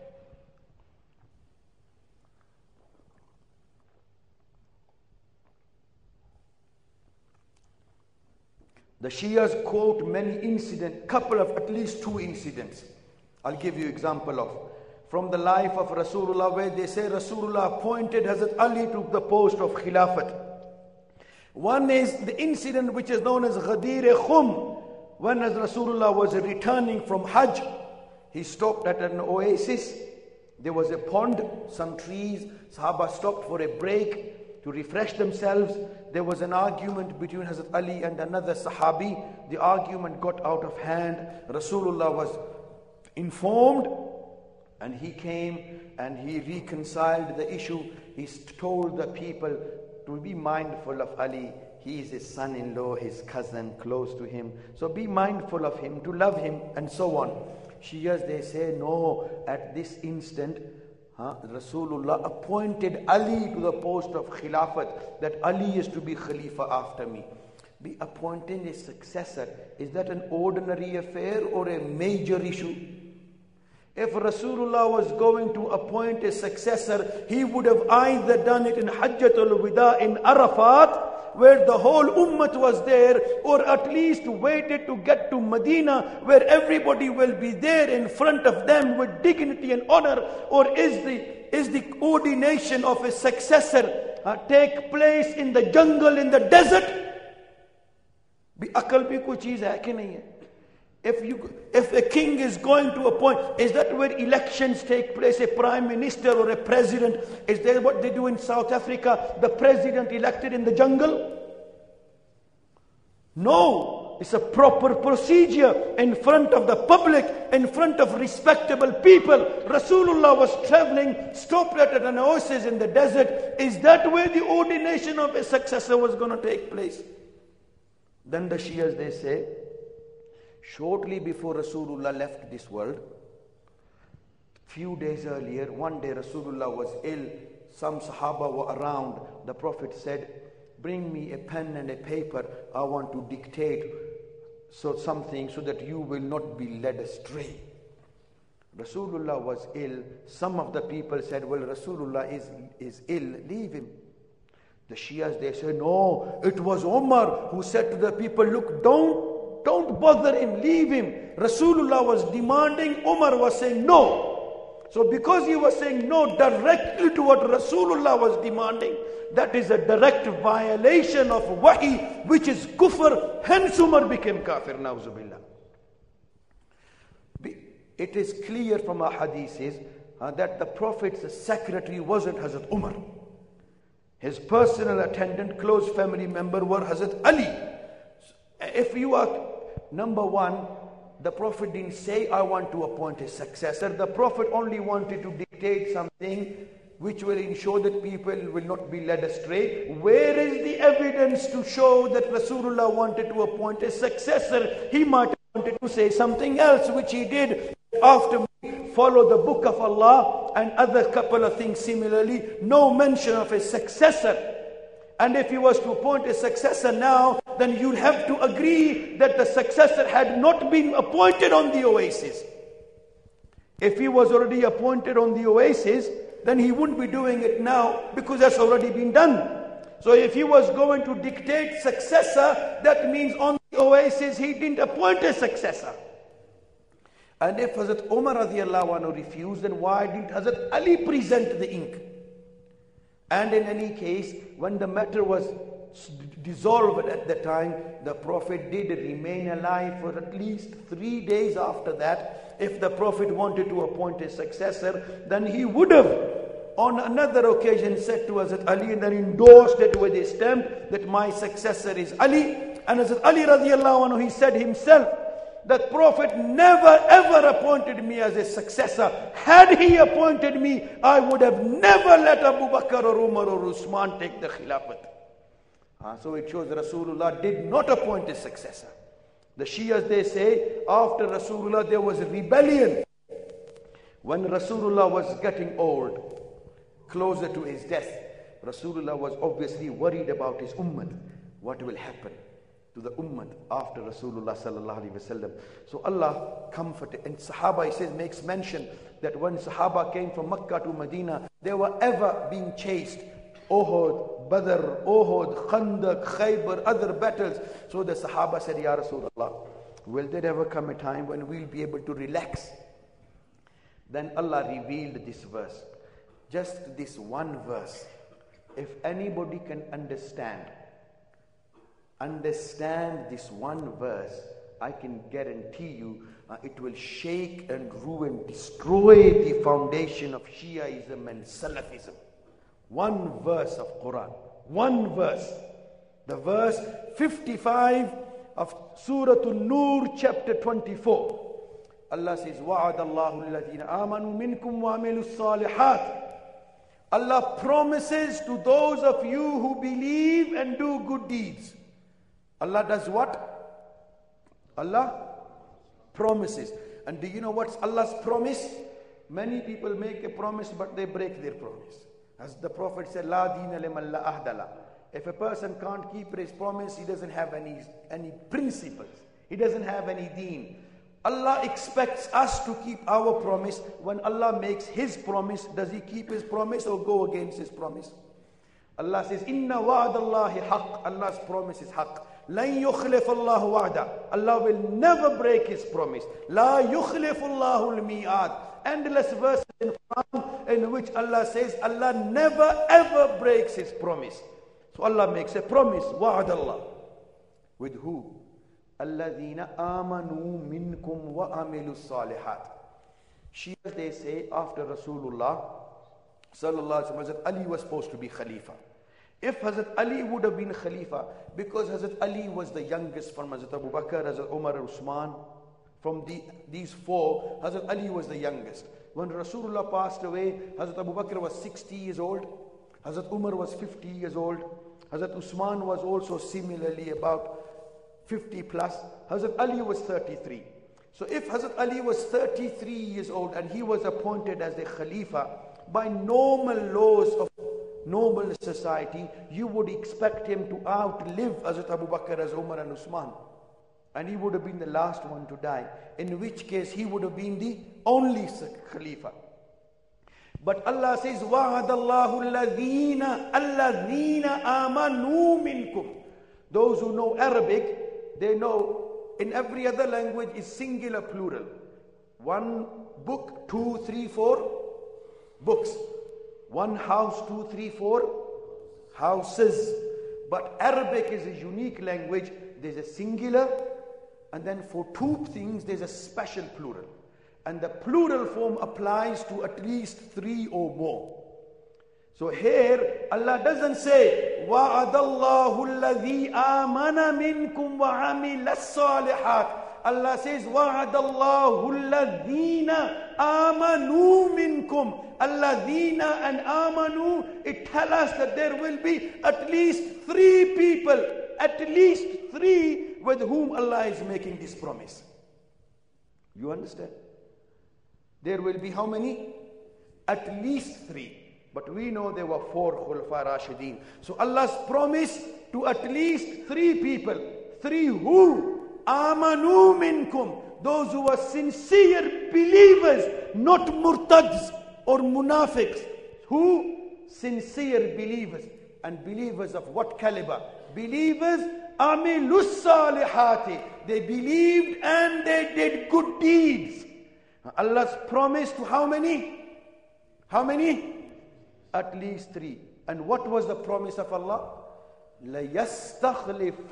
The Shias quote many incidents, at least 2 incidents. I'll give you example of. From the life of Rasulullah, where they say Rasulullah appointed Hazrat Ali to the post of Khilafat. One is the incident which is known as Ghadir Khum. When as Rasulullah was returning from Hajj, he stopped at an oasis. There was a pond, some trees. Sahaba stopped for a break to refresh themselves. There was an argument between Hazrat Ali and another Sahabi. The argument got out of hand. Rasulullah was informed, and he came and he reconciled the issue. He told the people to be mindful of Ali. he is his son-in-law, his cousin, close to him. So be mindful of him, to love him, and so on. Shias, they say, no, at this instant, Rasulullah appointed Ali to the post of Khilafat, that Ali is to be Khalifa after me. Be appointing a successor, is that an ordinary affair or a major issue? If Rasulullah was going to appoint a successor, he would have either done it in Hajjatul Wida in Arafat, where the whole ummah was there, or at least waited to get to Medina, where everybody will be there in front of them with dignity and honor. Or is the ordination of a successor take place in the jungle, in the desert? Bhi akal bhi koi cheez hai ki nahi hai? If a king is going to appoint, is that where elections take place, a prime minister or a president? Is that what they do in South Africa, the president elected in the jungle? No, it's a proper procedure in front of the public, in front of respectable people. Rasulullah was traveling, stopped at an oasis in the desert. Is that where the ordination of a successor was going to take place? Then the Shias, they say, shortly before Rasulullah left this world, few days earlier, one day Rasulullah was ill, some Sahaba were around. The Prophet said, bring me a pen and a paper, I want to dictate something so that you will not be led astray. Rasulullah was ill. Some of the people said, well, Rasulullah is ill, leave him. The Shias, they say, no, it was Umar who said to the people, look, don't bother him, leave him. Rasulullah was demanding, Umar was saying no. So because he was saying no directly to what Rasulullah was demanding, that is a direct violation of wahi, which is kufr. Hence Umar became kafir, na'uzubillah. It is clear from our hadiths that the Prophet's secretary wasn't Hazrat Umar. His personal attendant, close family member were Hazrat Ali. If you are, number one, the Prophet didn't say, I want to appoint a successor. The Prophet only wanted to dictate something which will ensure that people will not be led astray. Where is the evidence to show that Rasulullah wanted to appoint a successor? He might have wanted to say something else, which he did. After follow the book of Allah and other couple of things similarly, no mention of a successor. And if he was to appoint a successor now, then you'd have to agree that the successor had not been appointed on the oasis. If he was already appointed on the oasis, then he wouldn't be doing it now, because that's already been done. So if he was going to dictate successor, that means on the oasis he didn't appoint a successor. And if Hazrat Umar radiallahu anhu refused, then why didn't Hazrat Ali present the ink? And in any case, when the matter was dissolved at the time, the Prophet did remain alive for at least 3 days after that. If the Prophet wanted to appoint a successor, then he would have on another occasion said to Hazrat Ali, and then endorsed it with a stamp that my successor is Ali. And Hazrat Ali radiallahu anhu, he said himself that Prophet never ever appointed me as a successor. Had he appointed me, I would have never let Abu Bakr or Umar or Usman take the Khilafat. So it shows Rasulullah did not appoint a successor. The Shias, they say, after Rasulullah there was a rebellion. When Rasulullah was getting old, closer to his death, Rasulullah was obviously worried about his ummah. What will happen to the ummah after Rasulullah sallallahu alaihi wasallam? So Allah comforted, and Sahaba, he says, makes mention that when Sahaba came from Makkah to Medina, they were ever being chased. Uhud, Badr, Uhud, Khandaq, Khaybar, other battles. So the Sahaba said, Ya Rasulullah, will there ever come a time when we'll be able to relax? Then Allah revealed this verse. Just this one verse. If anybody can understand this one verse, I can guarantee you it will shake and ruin, destroy the foundation of Shiaism and Salafism. One verse of Quran. One verse. The verse 55 of Surah An-Nur, chapter 24. Allah says, وَعَدَ اللَّهُ الَّذِينَ آمَنُوا مِنْكُمْ وَعَمِلُوا الصَّالِحَاتِ. Allah promises to those of you who believe and do good deeds. Allah does what? Allah promises. And do you know what's Allah's promise? Many people make a promise but they break their promise. As the Prophet said, La deena liman la ahdala. If a person can't keep his promise, he doesn't have any principles. He doesn't have any deen. Allah expects us to keep our promise. When Allah makes His promise, does He keep His promise or go against His promise? Allah says, Inna wa'adallahi haqq. Allah's promise is haqq. Lan yukhlif Allahu wa'da. Allah will never break His promise. La yukhlif Allahu al-mi'ad. Endless verses in Quran in which Allah says, Allah never ever breaks His promise. So Allah makes a promise. Wa'adallah. With who? الَّذِينَ آمَنُوا مِنْكُمْ وَعَمِلُوا الصَّالِحَاتِ. Shias, they say, after Rasulullah sallallahu alaihi wasallam, Hazrat Ali was supposed to be Khalifa. If Hazrat Ali would have been Khalifa, because Hazrat Ali was the youngest from Hazrat Abu Bakr, Hazrat Umar, Usman, from these four, Hazrat Ali was the youngest. When Rasulullah passed away, Hazrat Abu Bakr was 60 years old, Hazrat Umar was 50 years old, Hazrat Usman was also similarly about 50 plus. Hazrat Ali was 33. So if Hazrat Ali was 33 years old and he was appointed as the Khalifa, by normal laws of normal society, you would expect him to outlive Hazrat Abu Bakr, as Umar and Usman. And he would have been the last one to die. In which case he would have been the only Khalifa. But Allah says, وَعَدَ اللَّهُ الَّذِينَ آمَنُوا مِنْكُمْ. Those who know Arabic, they know in every other language is singular plural. One book, 2, 3, 4 books. One house, 2, 3, 4 houses. But Arabic is a unique language. There's a singular, and then for two things there's a special plural. And the plural form applies to at least 3 or more. So here, Allah doesn't say, وَعَدَ اللَّهُ الَّذِي آمَنَ مِنْكُمْ وَعَمِلَ الصَّالِحَاتِ. Allah says, وَعَدَ اللَّهُ الَّذِينَ آمَنُوا مِنْكُمْ. الَّذِينَ and آمَنُوا, it tells us that there will be at least 3 people, at least 3 with whom Allah is making this promise. You understand? There will be how many? At least 3. But we know there were 4 Khulafa Rashideen. So Allah's promise to at least 3 people. 3 who? Amanu minkum. Those who are sincere believers, not murtads or munafiqs. Who? Sincere believers. And believers of what caliber? Believers, amilus salihati. They believed and they did good deeds. Allah's promise to how many? How many? At least 3. And what was the promise of Allah? لَيَسْتَخْلِفَنَّهُمْ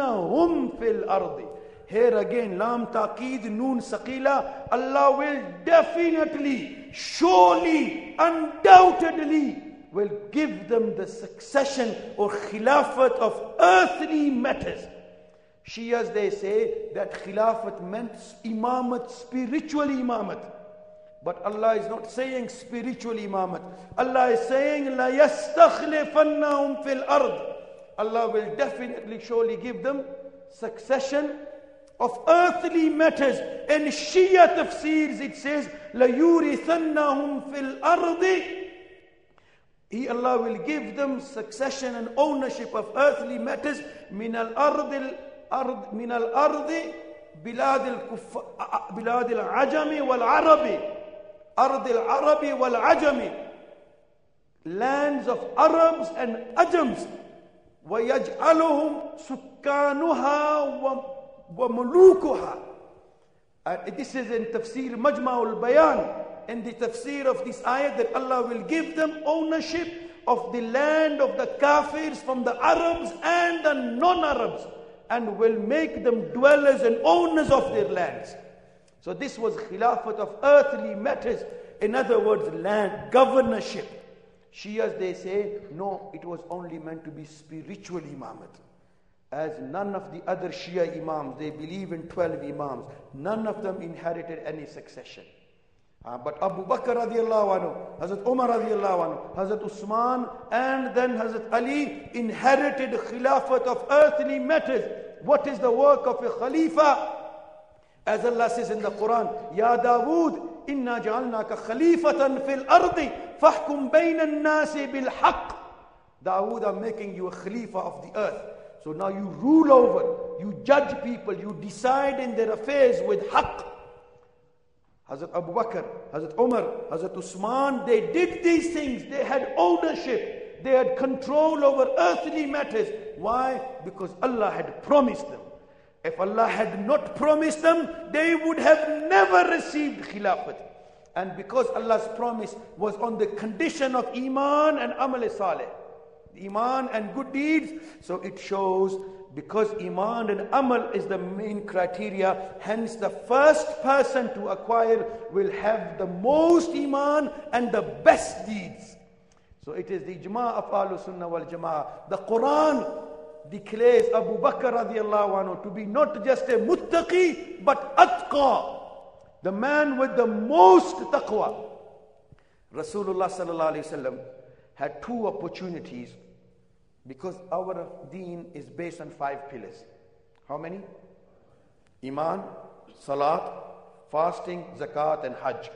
فِي الْأَرْضِ. Here again, Lam Taqeed, Noon Saqila. Allah will definitely, surely, undoubtedly will give them the succession or khilafat of earthly matters. Shias, they say that khilafat meant imamat, spiritual imamat. But Allah is not saying spiritual imamat. Allah is saying, La yastakhlifannahum fil ard. Allah will definitely, surely give them succession of earthly matters. In Shia tafsirs it says, La yurithannahum fil ardi. Allah will give them succession and ownership of earthly matters. Min al ardi bilad al ajami wal arabi. Ard al-Arabi wal-Ajami, lands of Arabs and Ajams. وَيَجْعَلُهُمْ سُكَّانُهَا وَمُلُوكُهَا. This is in Tafsir Majma' al-Bayan, in the tafsir of this ayat, that Allah will give them ownership of the land of the Kafirs from the Arabs and the non-Arabs, and will make them dwellers and owners of their lands. So this was khilafat of earthly matters. In other words, land, governorship. Shias, they say, no, it was only meant to be spiritual imamat. As none of the other Shia imams, they believe in 12 imams. None of them inherited any succession. But Abu Bakr radiallahu anhu, Hazrat Umar radiallahu anhu, Hazrat Usman, and then Hazrat Ali inherited khilafat of earthly matters. What is the work of a khalifa? As Allah says in the Quran, Ya Dawood, inna ja'alnaka khalifatan fil ardi, fahkum bayna an-nasi bil haqq. Dawood, I'm making you a khalifa of the earth. So now you rule over, you judge people, you decide in their affairs with haqq. Hazrat Abu Bakr, Hazrat Umar, Hazrat Usman, they did these things. They had ownership. They had control over earthly matters. Why? Because Allah had promised them. If Allah had not promised them, they would have never received khilafat. And because Allah's promise was on the condition of Iman and Amal Saleh, Iman and good deeds, so it shows because Iman and Amal is the main criteria, hence the first person to acquire will have the most Iman and the best deeds. So it is the Ijma' of Ahlus Sunnah wal Jama'ah. The Quran declares Abu Bakr radiallahu anhu to be not just a muttaqi, but atqa, the man with the most taqwa. Rasulullah sallallahu alayhi wasallam had two opportunities, because our deen is based on 5 pillars. How many? Iman, Salat, fasting, Zakat and Hajj.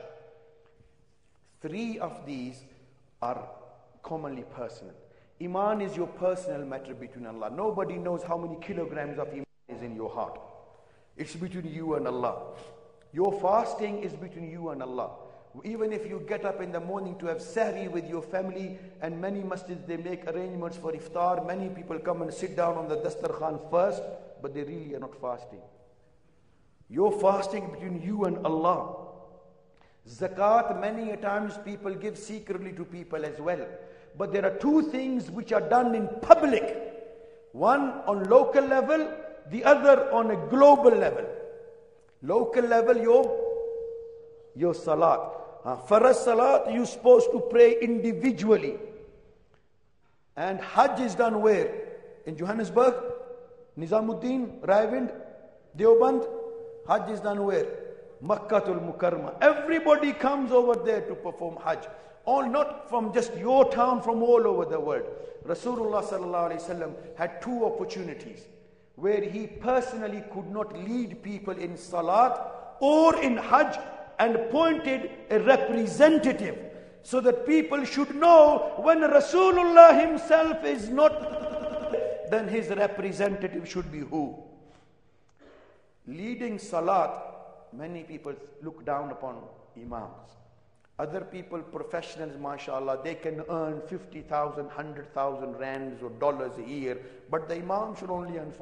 3 of these are commonly personal. Iman is your personal matter between Allah. Nobody knows how many kilograms of Iman is in your heart. It's between you and Allah. Your fasting is between you and Allah. Even if you get up in the morning to have sahri with your family, and many masjids they make arrangements for iftar, many people come and sit down on the dastarkhan first, but they really are not fasting. Your fasting between you and Allah. Zakat, many a times people give secretly to people as well. But there are 2 things which are done in public. One on local level, the other on a global level. Local level, your salat. Farz salat, you're supposed to pray individually. And Hajj is done where? In Johannesburg, Nizamuddin, Raiwind, Deoband. Hajj is done where? Makkatul Mukarramah. Everybody comes over there to perform Hajj. All not from just your town, from all over the world. Rasulullah sallallahu alaihi wasallam had 2 opportunities where he personally could not lead people in salat or in Hajj, and appointed a representative so that people should know when Rasulullah himself is not, then his representative should be who? Leading salat, many people look down upon imams. Other people, professionals, mashallah, they can earn 50,000, 100,000 rands or dollars a year, but the imam should only earn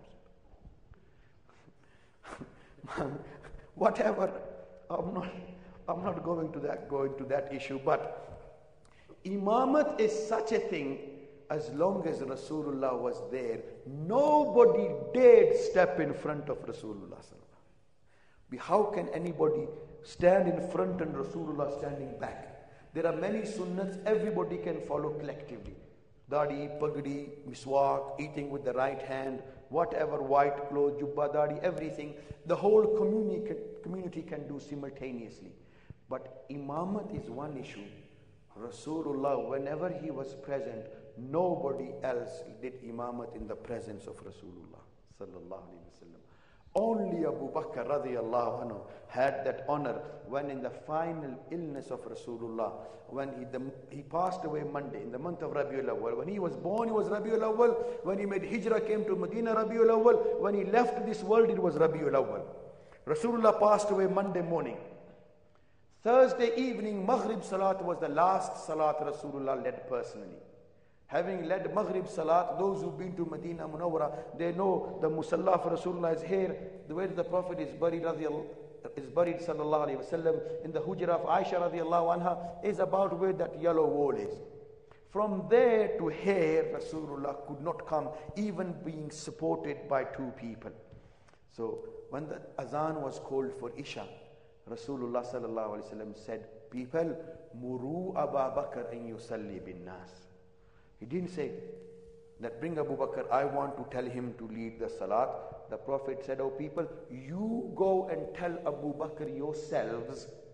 5,000. Whatever. I'm not going to that issue, but imamat is such a thing. As long as Rasulullah was there, nobody dared step in front of Rasulullah. How can anybody stand in front and Rasulullah standing back? There are many sunnats everybody can follow collectively. Dadi, pagdi, miswak, eating with the right hand, whatever, white clothes, jubba, dadi, everything. The whole community can do simultaneously. But imamat is one issue. Rasulullah, whenever he was present, nobody else did imamat in the presence of Rasulullah sallallahu alaihi wasallam. Only Abu Bakr radiallahu anhu had that honor when in the final illness of Rasulullah, when he passed away Monday in the month of Rabiul Awwal. When he was born, it was Rabiul Awwal. When he made hijrah, came to Medina, Rabiul Awwal. When he left this world, it was Rabiul Awwal. Rasulullah passed away Monday morning. Thursday evening, Maghrib Salat was the last Salat Rasulullah led personally. Having led Maghrib Salat, those who've been to Medina Munawwara, they know the Musalla for Rasulullah is here, where the Prophet is buried, sallallahu alaihi wasallam, in the Hujra of Aisha radiallahu anha, is about where that yellow wall is. From there to here, Rasulullah could not come, even being supported by 2 people. So when the azan was called for Isha, Rasulullah sallallahu alaihi wasallam said, people, muru Abu Bakr an yusalli bin nas. He didn't say that bring Abu Bakr, I want to tell him to lead the salat. The Prophet said, oh people, you go and tell Abu Bakr yourselves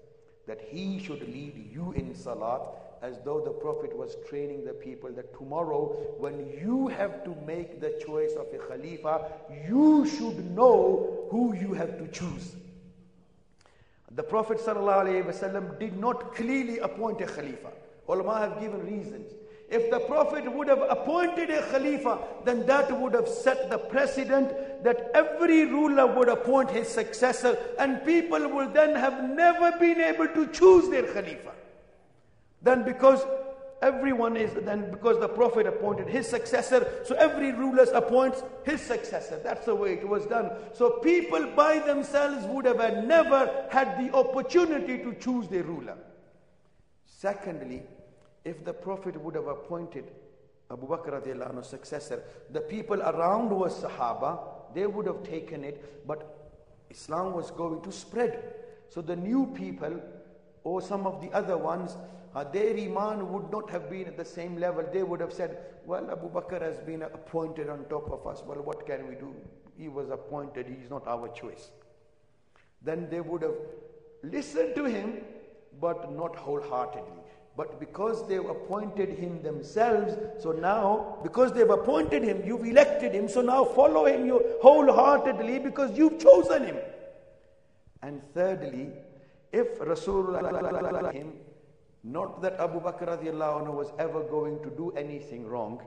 that he should lead you in salat, as though the Prophet was training the people that tomorrow when you have to make the choice of a Khalifa, you should know who you have to choose. The Prophet ﷺ did not clearly appoint a Khalifa. Ulama have given reasons. If the Prophet would have appointed a Khalifa, then that would have set the precedent that every ruler would appoint his successor, and people will then have never been able to choose their Khalifa. Then because the Prophet appointed his successor, so every ruler appoints his successor. That's the way it was done. So people by themselves would have never had the opportunity to choose their ruler. Secondly, if the Prophet would have appointed Abu Bakr radiallahu anhu's successor, the people around was Sahaba, they would have taken it, but Islam was going to spread. So the new people, or some of the other ones, their iman would not have been at the same level. They would have said, well, Abu Bakr has been appointed on top of us. Well, what can we do? He was appointed, he's not our choice. Then they would have listened to him, but not wholeheartedly. But because they've appointed him themselves, so now, because they've appointed him, you've elected him, so now follow him wholeheartedly because you've chosen him. And thirdly, if Rasulullah him, not that Abu Bakr radiallahu anhu was ever going to do anything wrong,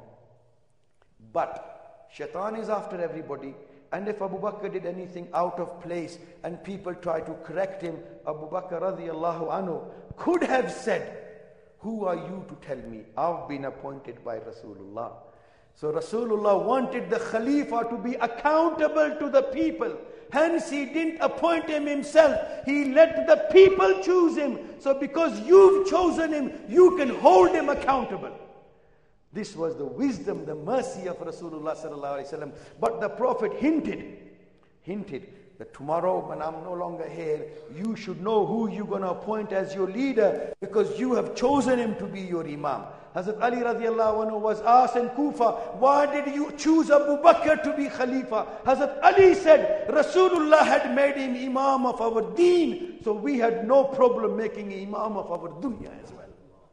but Shaitan is after everybody, and if Abu Bakr did anything out of place and people try to correct him, Abu Bakr radiallahu anhu could have said, who are you to tell me? I've been appointed by Rasulullah. So Rasulullah wanted the Khalifa to be accountable to the people. Hence he didn't appoint him himself. He let the people choose him. So because you've chosen him, you can hold him accountable. This was the wisdom, the mercy of Rasulullah sallallahu alaihi wasallam. But the Prophet hinted that tomorrow when I'm no longer here, you should know who you're going to appoint as your leader, because you have chosen him to be your imam. Hazrat Ali radiallahu anhu was asked in Kufa, why did you choose Abu Bakr to be Khalifa? Hazrat Ali said, Rasulullah had made him imam of our deen, so we had no problem making him imam of our dunya as well.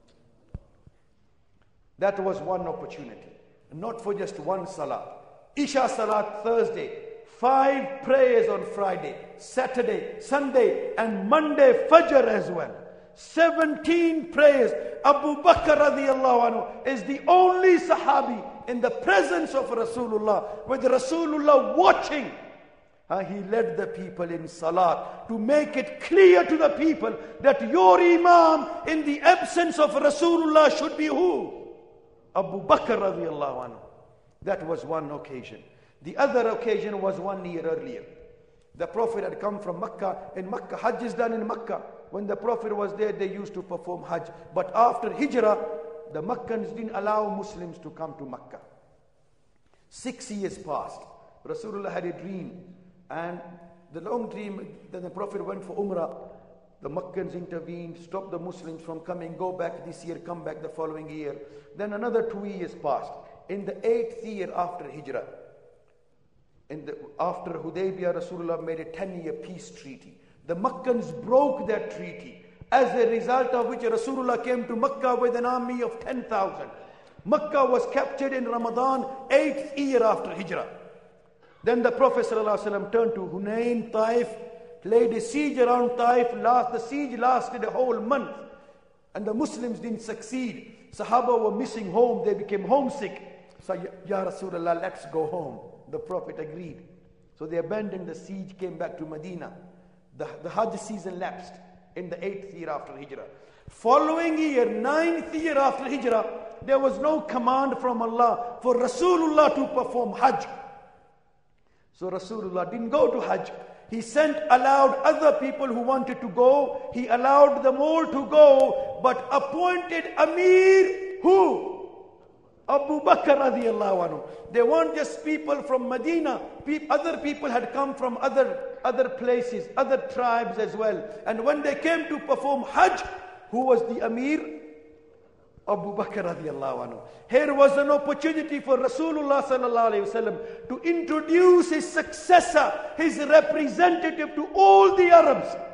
That was one opportunity, not for just one salah. Isha salat Thursday, 5 prayers on Friday, Saturday, Sunday, and Monday Fajr as well. 17 prayers. Abu Bakr radiallahu anhu is the only Sahabi in the presence of Rasulullah, with Rasulullah watching. He led the people in Salat to make it clear to the people that your Imam in the absence of Rasulullah should be who? Abu Bakr radiallahu anhu. That was one occasion. The other occasion was 1 year earlier. The Prophet had come from Makkah. In Makkah, Hajj is done in Makkah. When the Prophet was there, they used to perform Hajj. But after Hijrah, the Makkans didn't allow Muslims to come to Makkah. 6 years passed. Rasulullah had a dream. And the long dream, then the Prophet went for Umrah. The Makkans intervened, stopped the Muslims from coming, go back this year, come back the following year. Then another 2 years passed. In the 8th year after Hijrah, after Hudaybiyah, Rasulullah made a 10-year peace treaty. The Makkans broke that treaty, as a result of which Rasulullah came to Makkah with an army of 10,000. Makkah was captured in Ramadan, 8th year after Hijrah. Then the Prophet ﷺ turned to Hunayn, Taif, laid a siege around Taif. The siege lasted a whole month, and the Muslims didn't succeed. Sahaba were missing home, they became homesick. So, Ya Rasulullah, let's go home. The Prophet agreed. So they abandoned the siege, came back to Medina. The Hajj season lapsed in the 8th year after Hijrah. Following year, 9th year after Hijrah, there was no command from Allah for Rasulullah to perform Hajj. So Rasulullah didn't go to Hajj. He allowed other people who wanted to go. He allowed them all to go, but appointed Amir who? Abu Bakr radiallahu anhu. They weren't just people from Medina. Other people had come from other places, other tribes as well. And when they came to perform Hajj, who was the Amir? Abu Bakr radiallahu anhu. Here was an opportunity for Rasulullah sallallahu alayhi wasallam to introduce his successor, his representative to all the Arabs.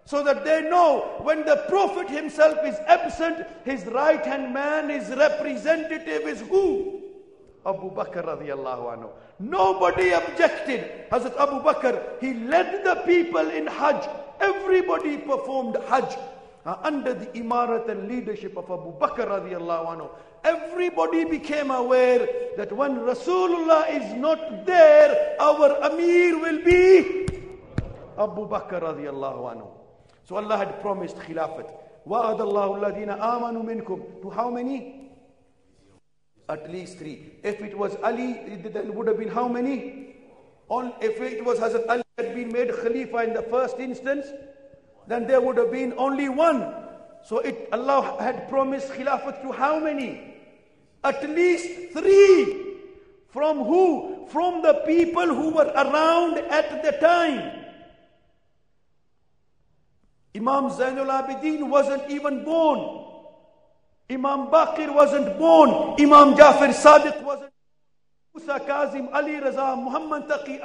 So that they know when the Prophet himself is absent, his right hand man, his representative is who? Abu Bakr radiallahu anhu. Nobody objected. Hazrat Abu Bakr, he led the people in Hajj. Everybody performed Hajj under the imarat and leadership of Abu Bakr radiallahu anhu. Everybody became aware that when Rasulullah is not there, our Amir will be Abu Bakr radiallahu anhu. So Allah had promised Khilafat. وَعَدَ اللَّهُ الَّذِينَ آمَنُوا مِنْكُمْ. To how many? At least 3. If it was Ali, then it would have been how many? If it was Hazrat Ali had been made Khalifa in the first instance, then there would have been only 1. So Allah had promised Khilafat to how many? At least 3. From who? From the people who were around at the time. Imam Zainul Abidin wasn't even born. Imam Baqir wasn't born. Imam Jafar Sadiq wasn't. Musa Kazim, Ali Raza, Muhammad Taqi,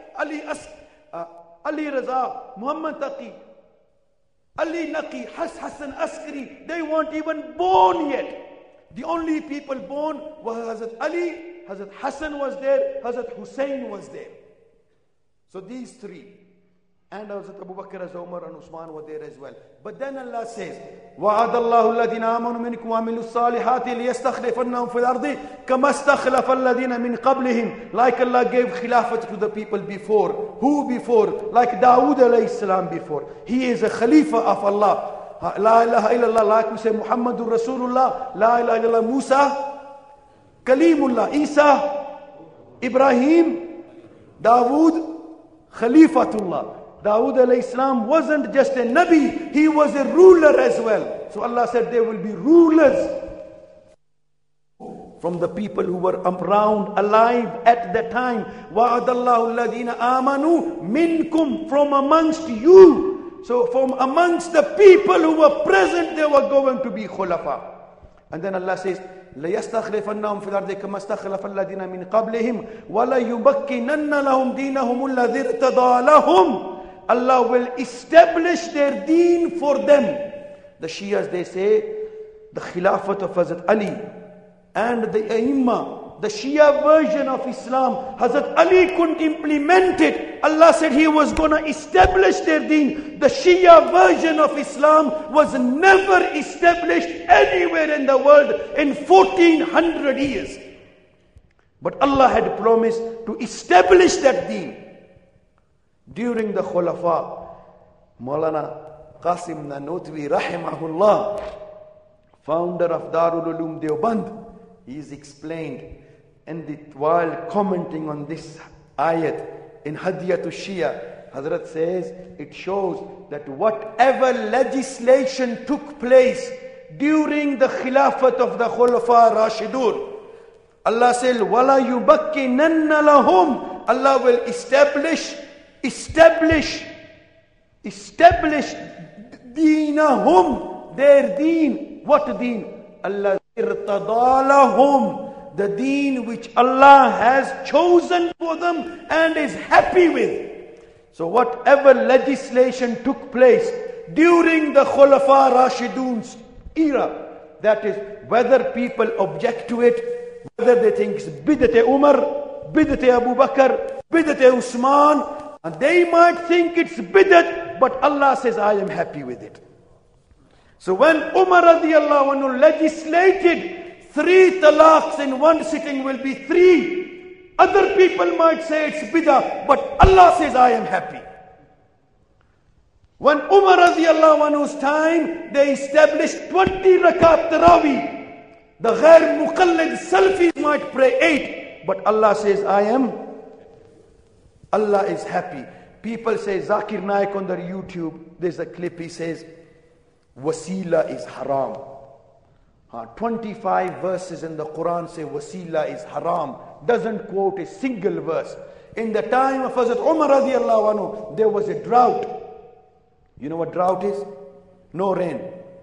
Ali Raza, Muhammad Taqi, Ali Naqi, Hassan Askari, they weren't even born yet. The only people born were Hazrat Ali, Hazrat Hassan was there, Hazrat Hussein was there. So these 3. And Hazrat Abu Bakr, Umar and Usman were there as well. But then Allah says, وَعَدَ اللَّهُ الَّذِينَ آمَنُوا مِنْكُمْ وَعَمِلُوا الصَّالِحَاتِ لِيَسْتَخْلِفَنَّهُمْ فِي الْأَرْضِ كَمَا اسْتَخْلَفَ الَّذِينَ مِنْ قَبْلِهِمْ. Like Allah gave Khilafat to the people before. Who before? Like Dawood alayhi salam before. He is a Khalifa of Allah. La ilaha illallah, like we say Muhammadur Rasulullah. La ilaha illallah, Musa, Kalimullah, Isa, Ibrahim, Dawood, Khalifatullah. Dawood alayhi salam wasn't just a Nabi, he was a ruler as well. So Allah said there will be rulers from the people who were around, alive at the time. وَعَدَ اللَّهُ الَّذِينَ آمَنُوا مِنْكُمْ. From amongst you. So from amongst the people who were present, they were going to be khulafa. And then Allah says, لَيَسْتَخْلِفَنَّهُمْ فِي الْأَرْضِ كَمَا اسْتَخْلَفَ الَّذِينَ مِنْ قَبْلِهِمْ وَلَيُمَكِّنَنَّ لَهُمْ دِينَهُمُ الَّذِي ارْتَضَىٰ لَهُمْ. Allah will establish their deen for them. The Shias, they say, the Khilafat of Hazrat Ali and the Aimma, the Shia version of Islam, Hazrat Ali couldn't implement it. Allah said He was going to establish their deen. The Shia version of Islam was never established anywhere in the world in 1400 years. But Allah had promised to establish that deen. During the Khulafa, Maulana Qasim Nanotwi rahimahullah, founder of Darul Uloom Deoband, he is explained, and while commenting on this ayat in Hadiyatul Shia, Hazrat says it shows that whatever legislation took place during the Khilafat of the Khulafa Rashidun, Allah says, وَلَا يُبَكِّنَنَّ لَهُمْ. Allah will establish deenahum, their deen. What deen? Allah irtadalahum, the deen which Allah has chosen for them and is happy with. So whatever legislation took place during the Khulafa Rashidun's era, that is, whether people object to it, whether they think it's Bid'at Umar, Bid'at Abu Bakr, Bid'at Usman, and they might think it's bid'at, but Allah says, I am happy with it. So when Umar radiallahu anhu legislated 3 talaqs in one sitting will be 3, other people might say it's bid'ah, but Allah says, I am happy. When Umar radiallahu anhu's time, they established 20 rakat tarawih. The ghair muqallid Salafis might pray 8, but Allah says, Allah is happy. People say, Zakir Naik on the YouTube, there's a clip, he says, wasila is haram. 25 verses in the Quran say wasila is haram. Doesn't quote a single verse. In the time of Hazrat Umar radiallahu anhu, there was a drought. You know what drought is? No rain.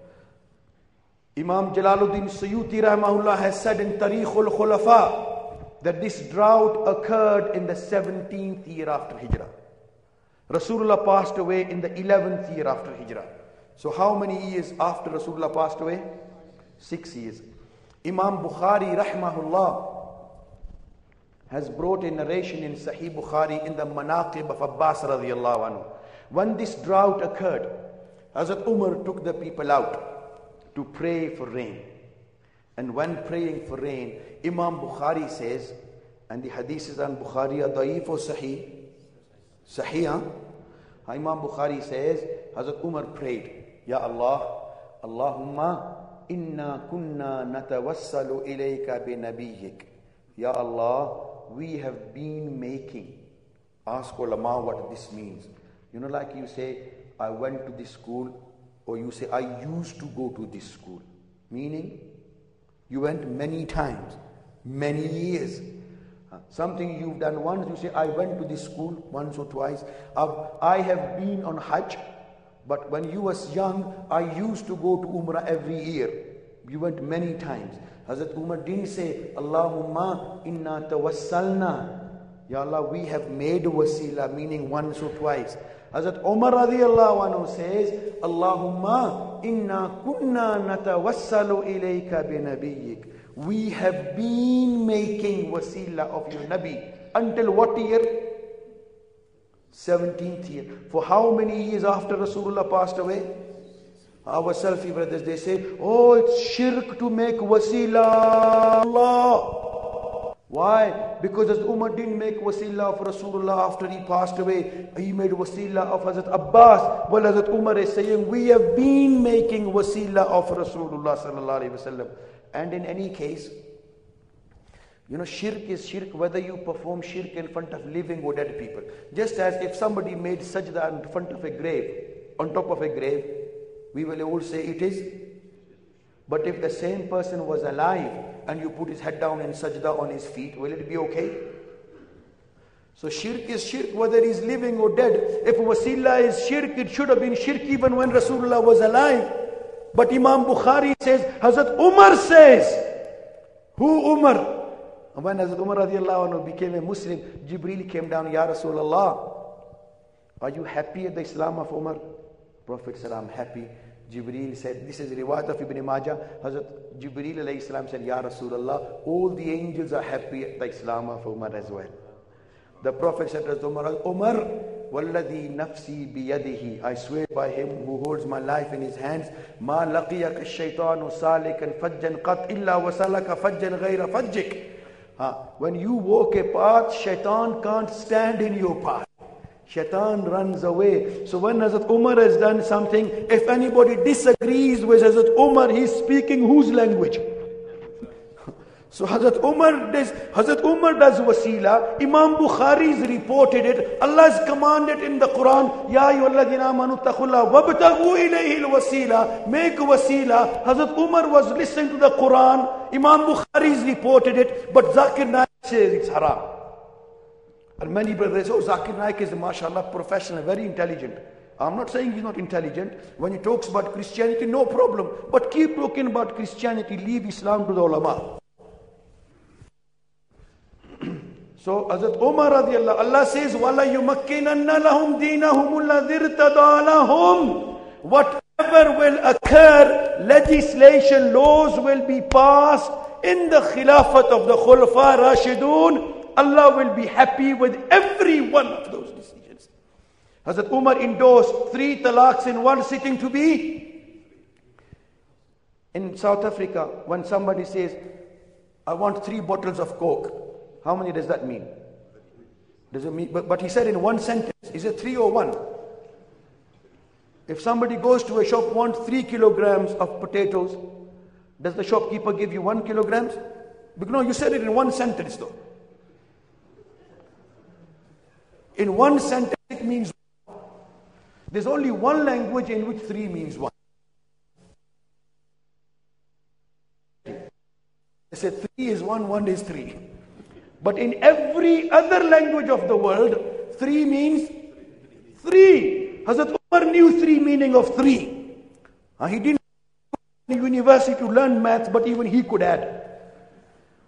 Imam Jalaluddin Suyuti rahimahullah has said in Tarikhul Khulafa that this drought occurred in the 17th year after Hijrah. Rasulullah passed away in the 11th year after Hijrah. So how many years after Rasulullah passed away? 6 years. Imam Bukhari rahmahullah has brought a narration in Sahih Bukhari in the Manaqib of Abbas radiyallahu anhu. When this drought occurred, Hazrat Umar took the people out to pray for rain. And when praying for rain, Imam Bukhari says, and the hadith is on Bukhari, Da'if or Sahih? Sahih, huh? Imam Bukhari says, Hazrat Umar prayed, Ya Allah, Allahumma inna kunna natawassalu ilayka bi nabiyyik. Ya Allah, we have been making. Ask ulama what this means. You know, like you say, I went to this school, or you say, I used to go to this school. Meaning, you went many times, many years. Something you've done once, you say, I went to this school once or twice. I have been on Hajj, but when you was young, I used to go to Umrah every year. You went many times. Hazrat Umar didn't say, Allahumma inna tawassalna. Ya Allah, we have made wasila, meaning once or twice. Hazrat Umar radiyallahu anhu says, Allahumma inna kunna natawassalu ilayka bi nabiyyik. We have been making wasila of your Nabi. Until what year? 17th year. For how many years after Rasulullah passed away? Our Salafi brothers, they say, oh, it's shirk to make wasila Allah. Why? Because Hazrat Umar didn't make wasila of Rasulullah after he passed away. He made wasila of Hazrat Abbas. Well, Hazrat Umar is saying, we have been making wasila of Rasulullah sallallahu alaihi wasallam. And in any case, you know, shirk is shirk whether you perform shirk in front of living or dead people. Just as if somebody made sajda in front of a grave, on top of a grave, we will all say it is. But if the same person was alive and you put his head down and sajda on his feet, will it be okay? So shirk is shirk whether he's living or dead. If wasila is shirk, it should have been shirk even when Rasulullah was alive. But Imam Bukhari says, Hazrat Umar says, who Umar? And when Hazrat Umar radiallahu anhu became a Muslim, Jibreel came down, Ya Rasulullah, are you happy at the Islam of Umar? Prophet said, I'm happy. Jibreel said, this is riwayat of Ibn Majah. Hazrat Jibreel alayhi salam said, Ya Rasulullah, all the angels are happy at the Islam of Umar as well. The Prophet said to Umar, Walladhi nafsi biyadihi, I swear by him who holds my life in his hands, Ma laqiyaka shaitanu salikan fajjan qat illa wasalaka fajjan ghayra fajjik. When you walk a path, shaitan can't stand in your path. Shaitan runs away. So when Hazrat Umar has done something, if anybody disagrees with Hazrat Umar, he's speaking whose language? So Hazrat Umar does wasila. Imam Bukhari's reported it. Allah has commanded in the Quran, Ya ayyuhalladhina amanu taqullaha wabtaghu ilayhi alwasila. Make wasila. Hazrat Umar was listening to the Quran. Imam Bukhari's reported it, but Zakir Naik says it's haram. And many brothers say, oh, Zakir Naik is, mashallah, professional, very intelligent. I'm not saying he's not intelligent. When he talks about Christianity, no problem. But keep talking about Christianity, leave Islam to the ulama. So, Hazrat Umar radiallahu, Allah says, وَلَا يُمَكِّنَنَّ لَهُمْ دِينَهُمُ الَّذِي ارْتَضَىٰ لَهُمْ. Whatever will occur, legislation, laws will be passed in the khilafat of the Khulafa Rashidun. Allah will be happy with every one of those decisions. Hazrat Umar endorsed 3 talaqs in one sitting to be. In South Africa, when somebody says, I want 3 bottles of Coke. How many does that mean? Does it mean? But he said in one sentence. Is it 3 or 1? If somebody goes to a shop, wants 3 kilograms of potatoes, does the shopkeeper give you 1 kilogram? Because no, you said it in one sentence though. In one sentence it means 1. There's only one language in which 3 means 1. They said 3 is 1, 1 is 3. But in every other language of the world, 3 means 3. Hazrat Umar knew 3 meaning of 3. He didn't go to university to learn maths, but even he could add.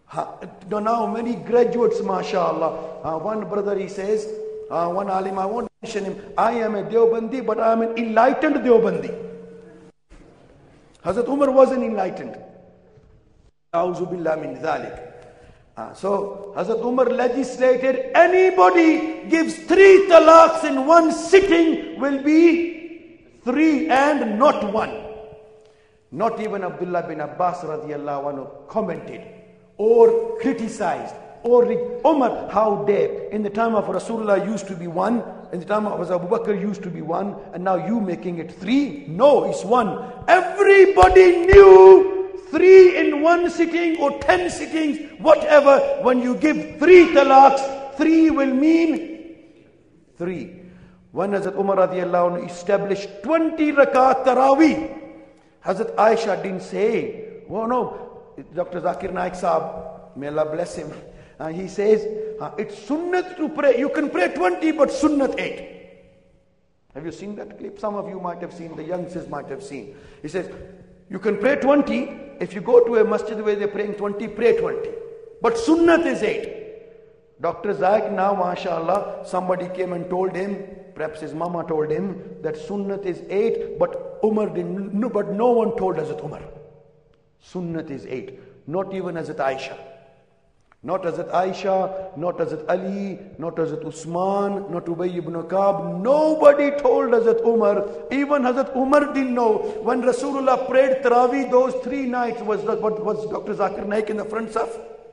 Now many graduates, mashallah. One brother, he says, one alim, I want mention him. I am a Deobandi, but I am an enlightened Deobandi. Hazrat Umar wasn't enlightened. A'udhu billah min dhalik. So Hazrat Umar legislated, anybody gives 3 talaqs in one sitting will be 3 and not 1. Not even Abdullah bin Abbas radiallahu anhu commented or criticized or Umar, how dare, in the time of Rasulullah used to be 1, in the time of Abu Bakr used to be 1, and now you making it 3? No, it's 1. Everybody knew 3 in one sitting or 10 sittings, whatever, when you give 3 talaqs, 3 will mean 3. When Hazrat Umar radiallahu anhu established 20 rakat Taraweeh, Hazrat Aisha didn't say, oh no, Dr. Zakir Naik Saab, may Allah bless him, he says, it's sunnat to pray, you can pray 20 but sunnat 8. Have you seen that clip? Some of you might have seen, the youngsters might have seen. He says, you can pray 20, if you go to a masjid where they're praying 20, pray 20. But sunnat is 8. Dr. Zaik now, mashallah, somebody came and told him, perhaps his mama told him, that sunnat is 8, but Umar didn't, but no one told Hazrat Umar. Sunnat is 8. Not even Hazrat Aisha. Not Hazrat Aisha, not Hazrat Ali, not Hazrat Usman, not Ubay ibn Ka'b. Nobody told Hazrat Umar. Even Hazrat Umar didn't know. When Rasulullah prayed Taraweeh those 3 nights, was Dr. Zakir Naik in the front saf?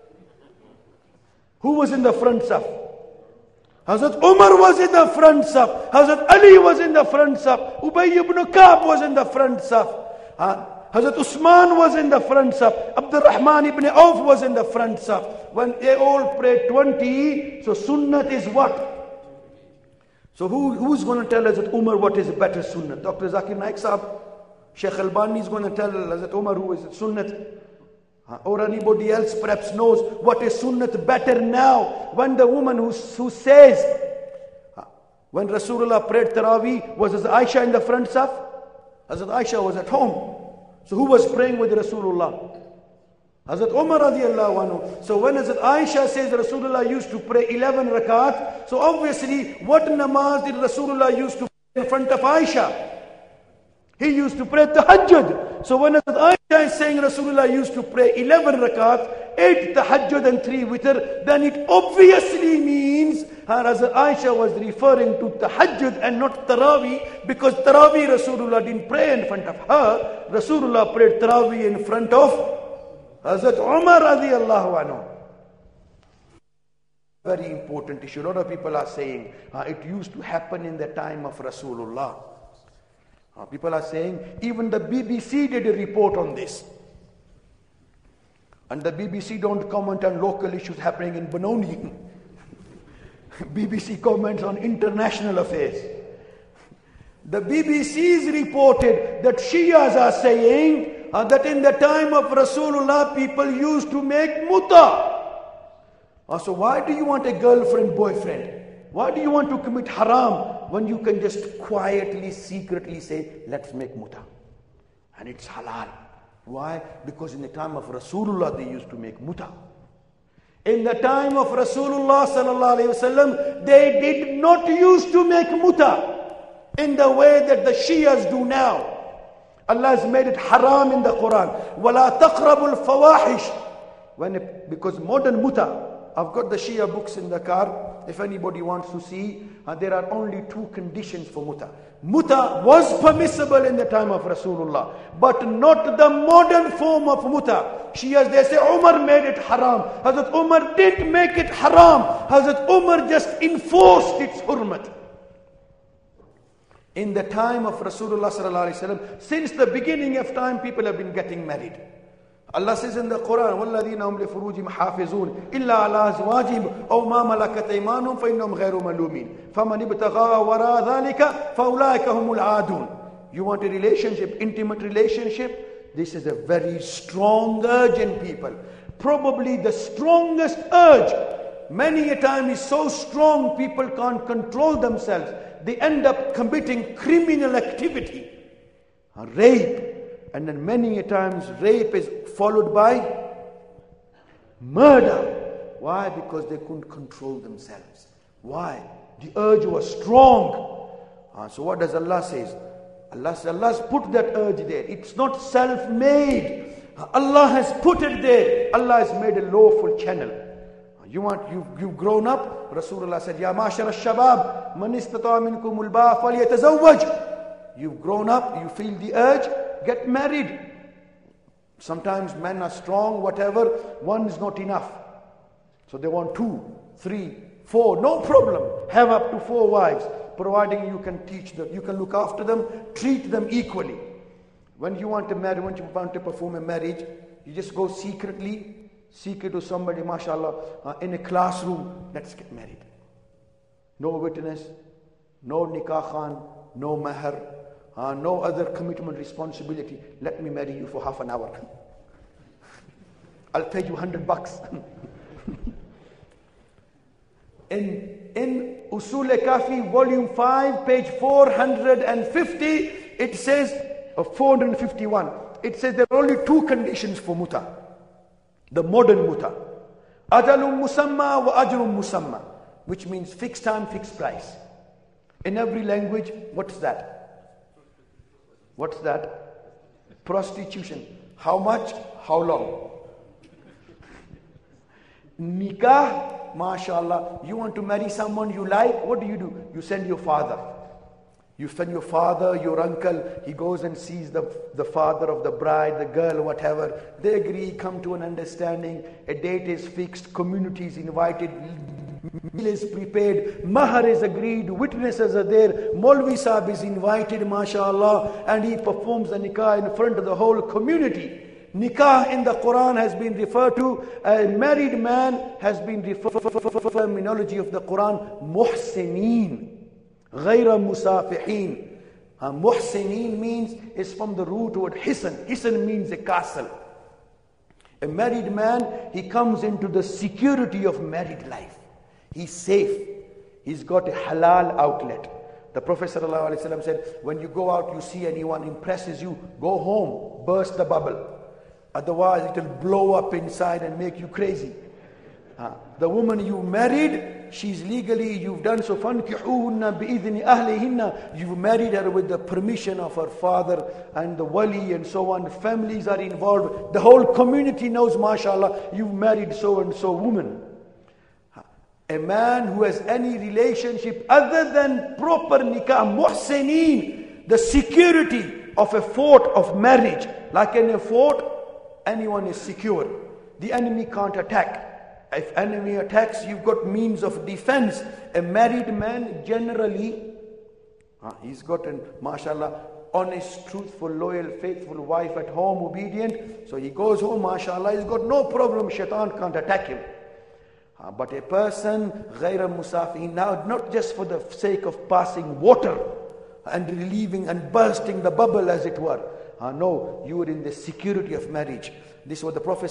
Who was in the front saf? Hazrat Umar was in the front saf. Hazrat Ali was in the front saf. Ubay ibn Ka'b was in the front saf. Hazrat Usman was in the front saf. Abdurrahman ibn Auf was in the front saf. When they all prayed 20, so sunnat is what? So who's going to tell Hazrat Umar what is a better sunnat? Dr. Zakir Naik Saab, Sheikh Albani is going to tell Hazrat Umar who is sunnat. Or anybody else perhaps knows what is sunnat better now. When the woman who says, when Rasulullah prayed Taraweeh, was Hazrat Aisha in the front saf? Hazrat Aisha was at home. So who was praying with Rasulullah? Hazrat Umar radiallahu anhu. So when Hazrat Aisha says Rasulullah used to pray 11 rakat, so obviously what namaz did Rasulullah used to pray in front of Aisha? He used to pray tahajjud. So when Hazrat Aisha is saying Rasulullah used to pray 11 rakat, 8 tahajjud and 3 witr, then it obviously means Hazrat Aisha was referring to tahajjud and not Taraweeh, because Taraweeh Rasulullah didn't pray in front of her. Rasulullah prayed Taraweeh in front of Hazrat Umar radiallahu anhu. Very important issue. A lot of people are saying it used to happen in the time of Rasulullah. People are saying even the BBC did a report on this. And the BBC don't comment on local issues happening in Benoni. BBC comments on international affairs. The BBC's reported that Shias are saying that in the time of Rasulullah, people used to make muta. So why do you want a girlfriend, boyfriend? Why do you want to commit haram when you can just quietly, secretly say, let's make muta? And it's halal. Why? Because in the time of Rasulullah, they used to make muta. In the time of Rasulullah sallallahu alaihi wasallam, they did not used to make muta in the way that the Shias do now. Allah has made it haram in the Quran. وَلَا تَقْرَبُوا الْفَوَاحِشِ. Because modern muta, I've got the Shia books in the car. If anybody wants to see, there are only 2 conditions for muta. Muta was permissible in the time of Rasulullah, but not the modern form of muta. Shias, they say Umar made it haram. Hazrat Umar didn't make it haram. Hazrat Umar just enforced its hurmat. In the time of Rasulullah sallallahu alaihi wasallam, since the beginning of time, people have been getting married. Allah says in the Quran, وَالَّذِينَ هُمْ لِفُرُوجِهِمْ حَافِظُونَ إِلَّا عَلَىٰ أَزْوَاجِهِمْ أَوْ مَا مَلَكَتْ أَيْمَانُهُمْ فَإِنَّهُمْ غَيْرُ مَلُومِينَ فَمَنِ ابْتَغَىٰ وَرَاءَ ذَٰلِكَ فَأُولَٰئِكَ هُمُ الْعَادُونَ. You want a relationship, intimate relationship? This is a very strong urge in people. Probably the strongest urge. Many a time is so strong, people can't control themselves. They end up committing criminal activity, rape. And then many a times rape is followed by murder. Why? Because they couldn't control themselves. Why? The urge was strong. So what does Allah say? Allah's put that urge there. It's not self-made. Allah has put it there. Allah has made a lawful channel. You've grown up. Rasulullah said, Ya ma'ashar al-shabab, man istata'a minkum al-ba'a falyatazawwaj. You've grown up, you feel the urge, get married. Sometimes men are strong, whatever, one is not enough. So they want 2, 3, 4, no problem. Have up to 4 wives, providing you can teach them, you can look after them, treat them equally. When you want to marry, when you want to perform a marriage, you just go secretly, seek it to somebody, mashallah, in a classroom, let's get married. No witness, no nikah khan, no mahar, no other commitment responsibility. Let me marry you for half an hour. I'll pay you $100. In Usul Kafi, volume 5, page 450, it says, 451, it says there are only 2 conditions for muta. The modern muta. Ajalum musamma wa ajrum musamma, which means fixed time, fixed price. In every language, what's that? What's that? Prostitution. How much? How long? Nikah, mashallah, you want to marry someone you like, what do? You send your father. You send your father, your uncle, he goes and sees the father of the bride, the girl, whatever. They agree, come to an understanding, a date is fixed, community is invited, meal is prepared, mahar is agreed, witnesses are there, Maulvi Sahib is invited, mashallah, and he performs the nikah in front of the whole community. Nikah in the Quran has been referred to, a married man has been referred to the terminology of the Quran, muhsineen. غَيْرَ مُسَافِحِينَ. Muhsineen means, is from the root word hisan. Hisan means a castle. A married man, he comes into the security of married life. He's safe. He's got a halal outlet. The Prophet ﷺ said, when you go out, you see anyone impresses you, go home, burst the bubble. Otherwise, it will blow up inside and make you crazy. The woman you married, she's legally, you've done so, فَانْكِحُوهُنَّ بِإِذْنِ أَهْلِهِنَّ. You've married her with the permission of her father and the wali and so on. Families are involved. The whole community knows, mashallah, you've married so and so woman. A man who has any relationship other than proper nikah, muhsineen, the security of a fort of marriage. Like in a fort, anyone is secure. The enemy can't attack. If enemy attacks, you've got means of defense. A married man generally, he's got a, mashallah, honest, truthful, loyal, faithful wife at home, obedient. So he goes home, mashallah, he's got no problem, shaitan can't attack him. But a person, ghayra musafihin, now not just for the sake of passing water and relieving and bursting the bubble as it were. No, you are in the security of marriage. This is what the Prophet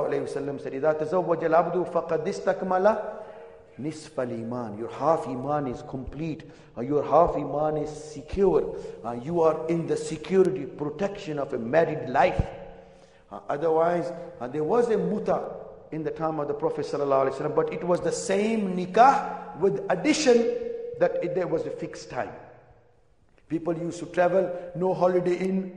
ﷺ said, إِذَا تَزَوَّجَ الْعَبْدُ فَقَدْ اسْتَكْمَلَ نِصْفَ الْإِيمَانِ. Your half iman is complete. Your half iman is secure. You are in the security, protection of a married life. Otherwise, there was a muta in the time of the Prophet ﷺ, but it was the same nikah with addition that there was a fixed time. People used to travel, no Holiday Inn,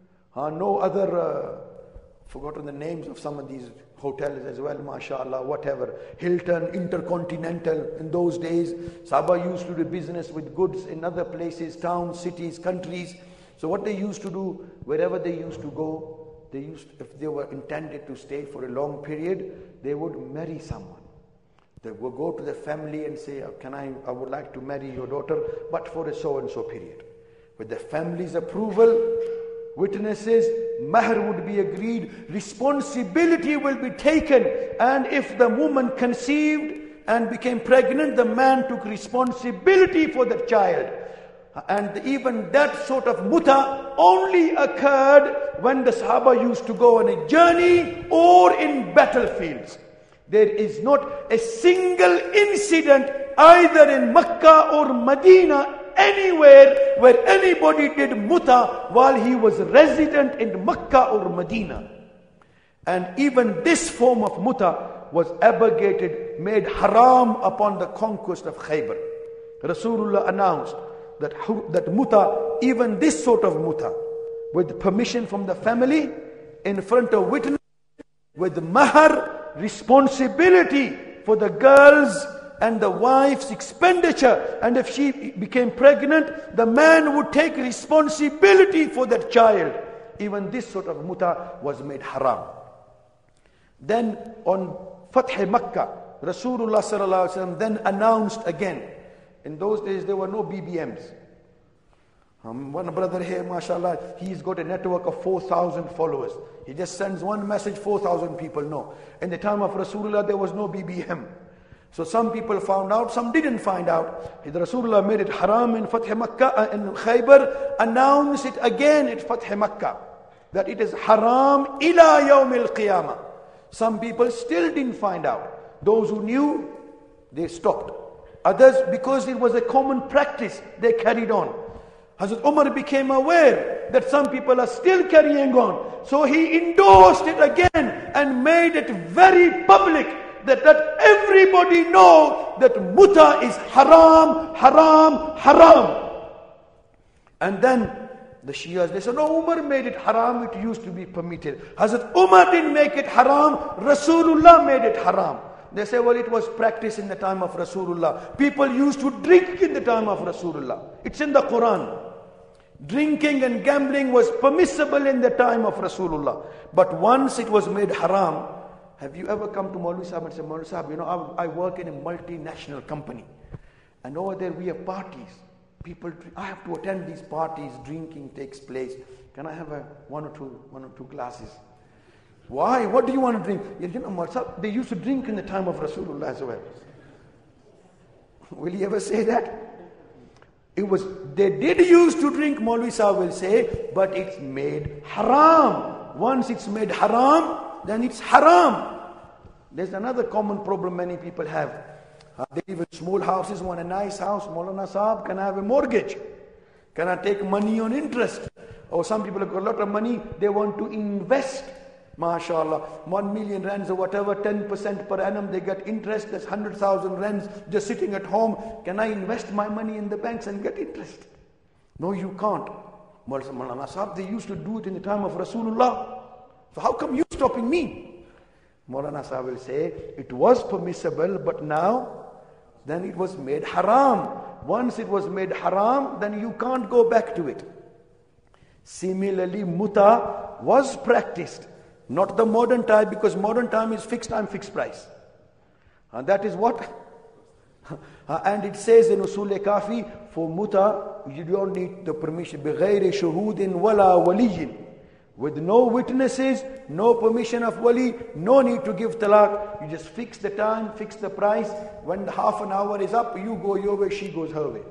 no other, forgotten the names of some of these hotels as well, mashallah, whatever. Hilton, Intercontinental, in those days, Sahaba used to do business with goods in other places, towns, cities, countries. So what they used to do, wherever they used to go, if they were intended to stay for a long period, they would marry someone. They would go to the family and say, I would like to marry your daughter, but for a so-and-so period. With the family's approval, witnesses, mahar would be agreed, responsibility will be taken, and if the woman conceived and became pregnant, the man took responsibility for the child. And even that sort of muta only occurred when the Sahaba used to go on a journey or in battlefields. There is not a single incident either in Makkah or Medina, anywhere where anybody did muta while he was resident in Makkah or Medina. And even this form of muta was abrogated, made haram upon the conquest of Khaybar. Rasulullah announced that muta, even this sort of muta, with permission from the family, in front of witnesses, with mahar, responsibility for the girls and the wife's expenditure. And if she became pregnant, the man would take responsibility for that child. Even this sort of muta was made haram. Then on Fath Makkah, Rasulullah sallallahu alaihi wasallam then announced again. In those days there were no BBMs. One brother here, mashallah, he's got a network of 4,000 followers. He just sends one message, 4,000 people know. In the time of Rasulullah, there was no BBM. So some people found out, some didn't find out. Rasulullah made it haram in Fath Makkah, in Khaybar, announced it again at Fath Makkah, that it is haram ila yawm al-qiyamah. Some people still didn't find out. Those who knew, they stopped. Others, because it was a common practice, they carried on. Hazrat Umar became aware that some people are still carrying on. So he endorsed it again and made it very public that everybody know that muta is haram, haram, haram. And then the Shias, they said, no, Umar made it haram, it used to be permitted. Hazrat Umar didn't make it haram, Rasulullah made it haram. They say, well, it was practiced in the time of Rasulullah. People used to drink in the time of Rasulullah. It's in the Quran. Drinking and gambling was permissible in the time of Rasulullah. But once it was made haram, have you ever come to Maulvi Sahib and said, Maulvi Sahib, you know, I work in a multinational company. And over there we have parties. I have to attend these parties, drinking takes place. Can I have one or two glasses? Why? What do you want to drink? You know, they used to drink in the time of Rasulullah as well. Will you ever say that? They did used to drink, Maulvi Sahib will say, but it's made haram. Once it's made haram, then it's haram. There's another common problem many people have. They live in small houses, want a nice house. Maulana Sahib, can I have a mortgage? Can I take money on interest? Or some people have got a lot of money, they want to invest. MashaAllah, 1 million rands or whatever, 10% per annum, they get interest. There's 100,000 rands just sitting at home. Can I invest my money in the banks and get interest? No, you can't. Maulana Sahib, they used to do it in the time of Rasulullah. So how come you stopping me? Maulana Sahib will say, it was permissible, but now, then it was made haram. Once it was made haram, then you can't go back to it. Similarly, muta was practiced. Not the modern time, because modern time is fixed time, fixed price. And that is what? And it says in Usul Kafi, for muta, you don't need the permission. بِغَيْرِ شُهُودٍ وَلَا وَلِيٍّ. With no witnesses, no permission of wali, no need to give talaq. You just fix the time, fix the price. When the half an hour is up, you go your way, she goes her way.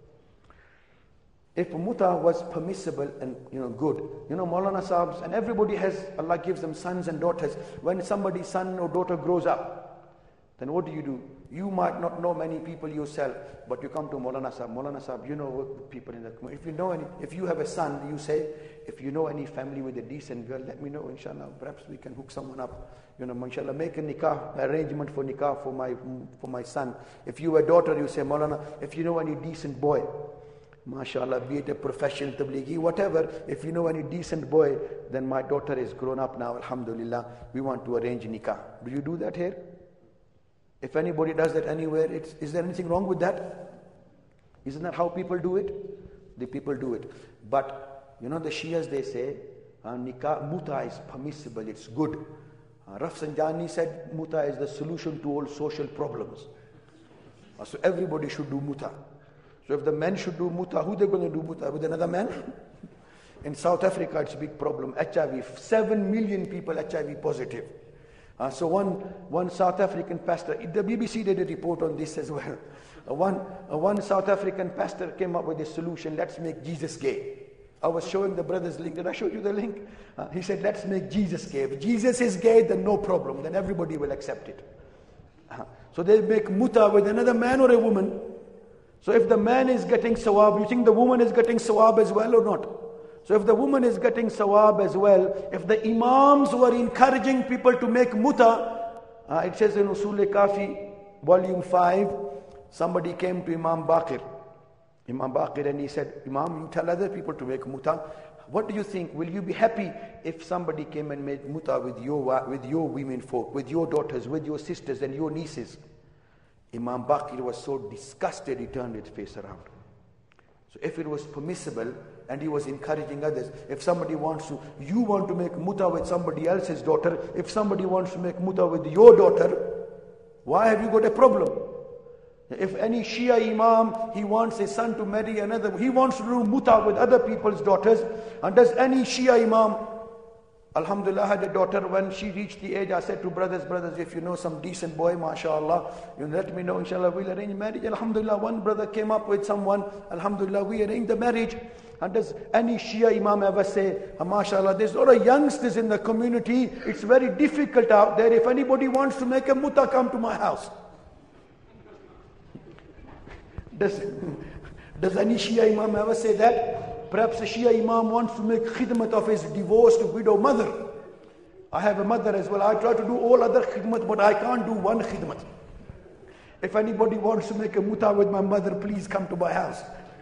If muta was permissible and good, Maulana Sahibs and everybody has, Allah gives them sons and daughters. When somebody's son or daughter grows up, then what do? You might not know many people yourself, but you come to Maulana Sahib. Maulana Sahib, you know people in the community. If you have a son, you say, if you know any family with a decent girl, let me know, inshallah. Perhaps we can hook someone up. Inshallah, make a nikah, arrangement for nikah for my son. If you have a daughter, you say, Maulana, if you know any decent boy, MashaAllah, be it a professional tablighi, whatever, if you know any decent boy, then my daughter is grown up now, alhamdulillah, we want to arrange nikah. Do you do that here? If anybody does that anywhere, is there anything wrong with that? Isn't that how people do it? The people do it. But, the Shias, they say, nikah, muta is permissible, it's good. Rafsanjani said, muta is the solution to all social problems. So everybody should do muta. So if the men should do muta, who they're going to do muta? With another man? In South Africa, it's a big problem. HIV, 7 million people HIV positive. So one South African pastor, the BBC did a report on this as well. One South African pastor came up with a solution, let's make Jesus gay. I was showing the brothers link. Did I show you the link? He said, let's make Jesus gay. If Jesus is gay, then no problem. Then everybody will accept it. So they make muta with another man or a woman. So if the man is getting sawab, you think the woman is getting sawab as well or not? So if the woman is getting sawab as well, if the imams were encouraging people to make muta, it says in Usul Kafi, volume 5, Somebody came to Imam Baqir. Imam Baqir, and he said, Imam, you tell other people to make muta. What do you think? Will you be happy if somebody came and made muta with your women folk, with your daughters, with your sisters and your nieces? Imam Baqir was so disgusted, he turned his face around. So if it was permissible, and he was encouraging others, if somebody wants to, you want to make muta with somebody else's daughter, if somebody wants to make muta with your daughter, why have you got a problem? If any Shia Imam, he wants his son to marry another, he wants to do muta with other people's daughters, and does any Shia Imam, Alhamdulillah, had a daughter, when she reached the age, I said to brothers, if you know some decent boy, mashallah, you let me know, inshallah, we'll arrange marriage. Alhamdulillah, one brother came up with someone, Alhamdulillah, we arranged the marriage. And does any Shia Imam ever say, mashallah, there's a lot of youngsters in the community, it's very difficult out there, if anybody wants to make a muta, come to my house. Does any Shia Imam ever say that? Perhaps a Shia Imam wants to make khidmat of his divorced widow mother. I have a mother as well. I try to do all other khidmat, but I can't do one khidmat. If anybody wants to make a muta with my mother, please come to my house.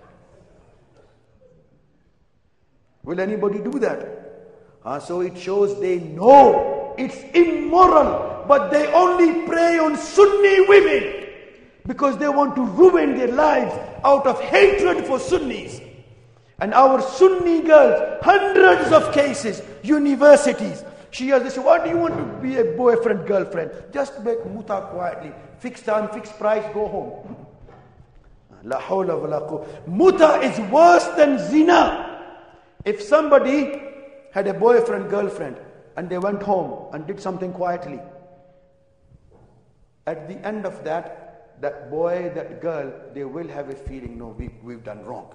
Will anybody do that? So it shows they know it's immoral, but they only prey on Sunni women because they want to ruin their lives out of hatred for Sunnis. And our Sunni girls, hundreds of cases, universities, Shias, they say, why do you want to be a boyfriend, girlfriend? Just make muta quietly. Fixed time, fixed price, go home. La hawla wa la quwwata. Muta is worse than zina. If somebody had a boyfriend, girlfriend, and they went home and did something quietly, at the end of that boy, that girl, they will have a feeling, no, we've done wrong.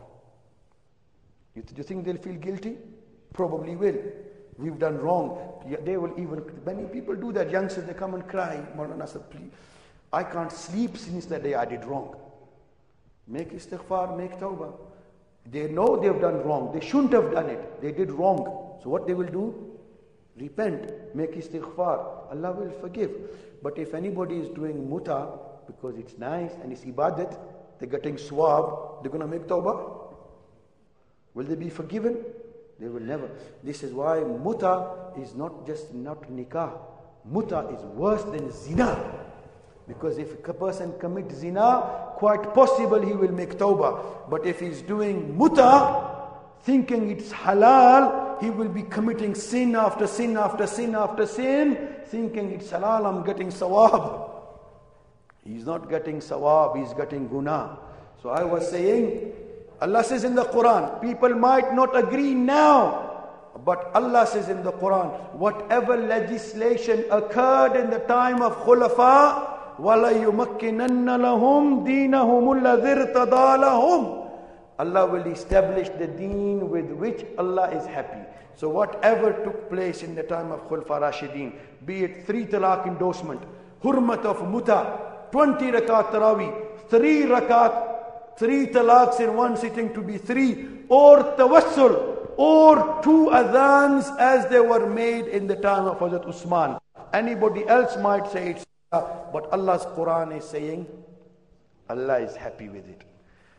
Do you think they'll feel guilty? Probably will. We've done wrong. They will even, many people do that. Youngsters, they come and cry. Maulana said, please, I can't sleep since that day I did wrong. Make istighfar, make tawbah. They know they've done wrong. They shouldn't have done it. They did wrong. So what they will do? Repent, make istighfar. Allah will forgive. But if anybody is doing muta because it's nice and it's ibadat, they're getting swab, they're going to make tawbah. Will they be forgiven? They will never. This is why muta is not just not nikah. Muta is worse than zina. Because if a person commits zina, quite possible he will make tawbah. But if he's doing muta, thinking it's halal, he will be committing sin after sin after sin after sin, thinking it's halal, I'm getting sawab. He's not getting sawab, he's getting guna. So I was saying, Allah says in the Quran, people might not agree now, but Allah says in the Quran, whatever legislation occurred in the time of Khulafa, وَلَا يُمَكِّنَنَّ لَهُمْ دِينَهُمُ الَّذِي ارْتَضَىٰ لَهُمْ. Allah will establish the deen with which Allah is happy. So whatever took place in the time of Khulafa Rashidin, be it 3 talaq endorsement, hurmat of muta, 20 rakat tarawih, 3 rakat, 3 talaqs in one sitting to be 3, or tawassul, or 2 adhans as they were made in the time of Hazrat Usman. Anybody else might say it's, but Allah's Quran is saying Allah is happy with it.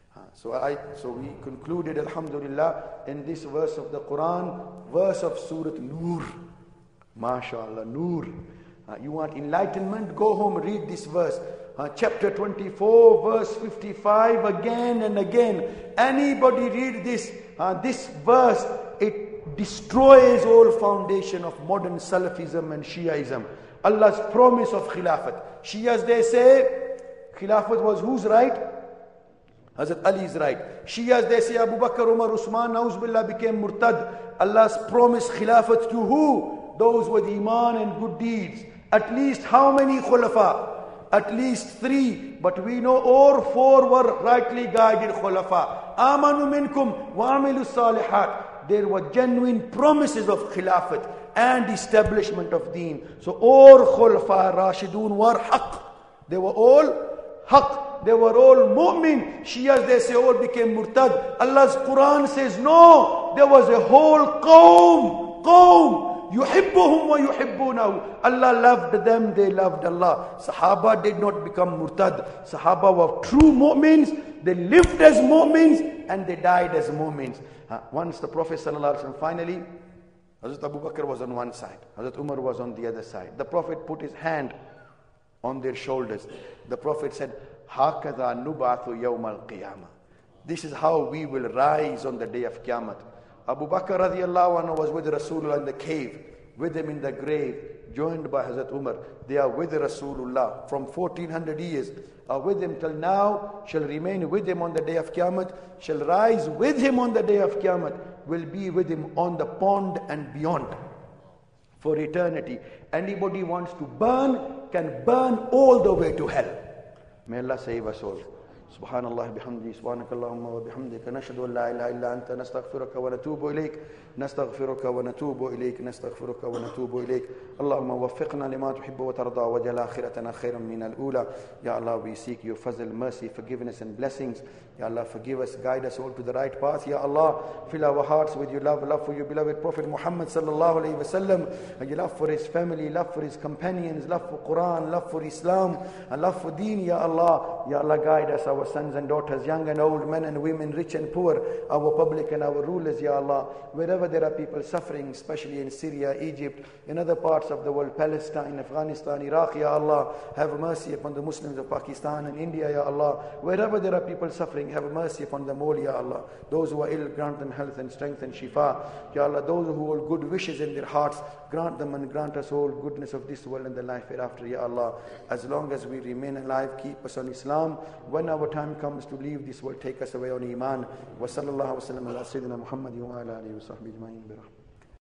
So we concluded, alhamdulillah, in this verse of the Quran, verse of Surah Nur. MashaAllah, Nur. You want enlightenment? Go home, read this verse. Chapter 24, verse 55, again and again. Anybody read this verse, it destroys all foundation of modern Salafism and Shiaism. Allah's promise of Khilafat. Shias, they say, Khilafat was whose right? Hazrat Ali's right. Shias, they say Abu Bakr, Umar, Usman, Na'uz Billah became murtad. Allah's promised Khilafat to who? Those with Iman and good deeds. At least how many Khulafa? At least 3. But we know all 4 were rightly guided Khulafa. Amanu minkum wa amilu salihat. There were genuine promises of Khilafat and establishment of deen. So all Khulafa Rashidun were haqq. They were all haqq. They were all mu'min. Shias, they say, all became murtad. Allah's Quran says, no, there was a whole qawm يحبهم ويحبونه. Allah loved them, they loved Allah. Sahaba did not become murtad. Sahaba were true mu'mins. They lived as mu'mins and they died as mu'mins. Once the Prophet ﷺ finally, Hazrat Abu Bakr was on one side, Hazrat Umar was on the other side. The Prophet put his hand on their shoulders. The Prophet said, هَكَذَا نُبْعَثُ يَوْمَ الْقِيَامَةِ. This is how we will rise on the day of Qiyamah. Abu Bakr radiallahu anhu was with Rasulullah in the cave, with him in the grave, joined by Hazrat Umar. They are with Rasulullah from 1400 years, are with him till now, shall remain with him on the day of Qiyamah, shall rise with him on the day of Qiyamah, will be with him on the pond and beyond for eternity. Anybody wants to burn, can burn all the way to hell. May Allah save us all. سبحان الله بحمده سبحانك اللهم وبحمدك نشهد أن لا إله إلا أنت نستغفرك ونتوب إليك نستغفرك ونتوب إليك نستغفرك ونتوب إليك اللهم وفقنا لما تحب وترضى وجعل آخرتنا خيرا من الأولى. Ya Allah, we seek your fazl, mercy, forgiveness and blessings. Ya Allah, forgive us, guide us all to the right path. Ya Allah, fill our hearts with your love for your beloved Prophet Muhammad sallallahu alayhi wa sallam, and your love for his family, love for his companions, love for Quran, love for Islam, and love for deen. Ya Allah, guide us, our sons and daughters, young and old, men and women, rich and poor, our public and our rulers, Ya Allah. Wherever there are people suffering, especially in Syria, Egypt, in other parts of the world, Palestine, Afghanistan, Iraq, Ya Allah, have mercy upon the Muslims of Pakistan and India, Ya Allah. Wherever there are people suffering, have mercy upon them all, Ya Allah. Those who are ill, grant them health and strength and shifa. Ya Allah, those who hold good wishes in their hearts, grant them and grant us all goodness of this world and the life hereafter, Ya Allah. As long as we remain alive, keep us on Islam. When our time comes to leave this world, take us away on Iman. Wa sallallahu wa sallam ala Sayyidina Muhammad wa ala alihi wa sahbihi ajma'in bi rahmatihi.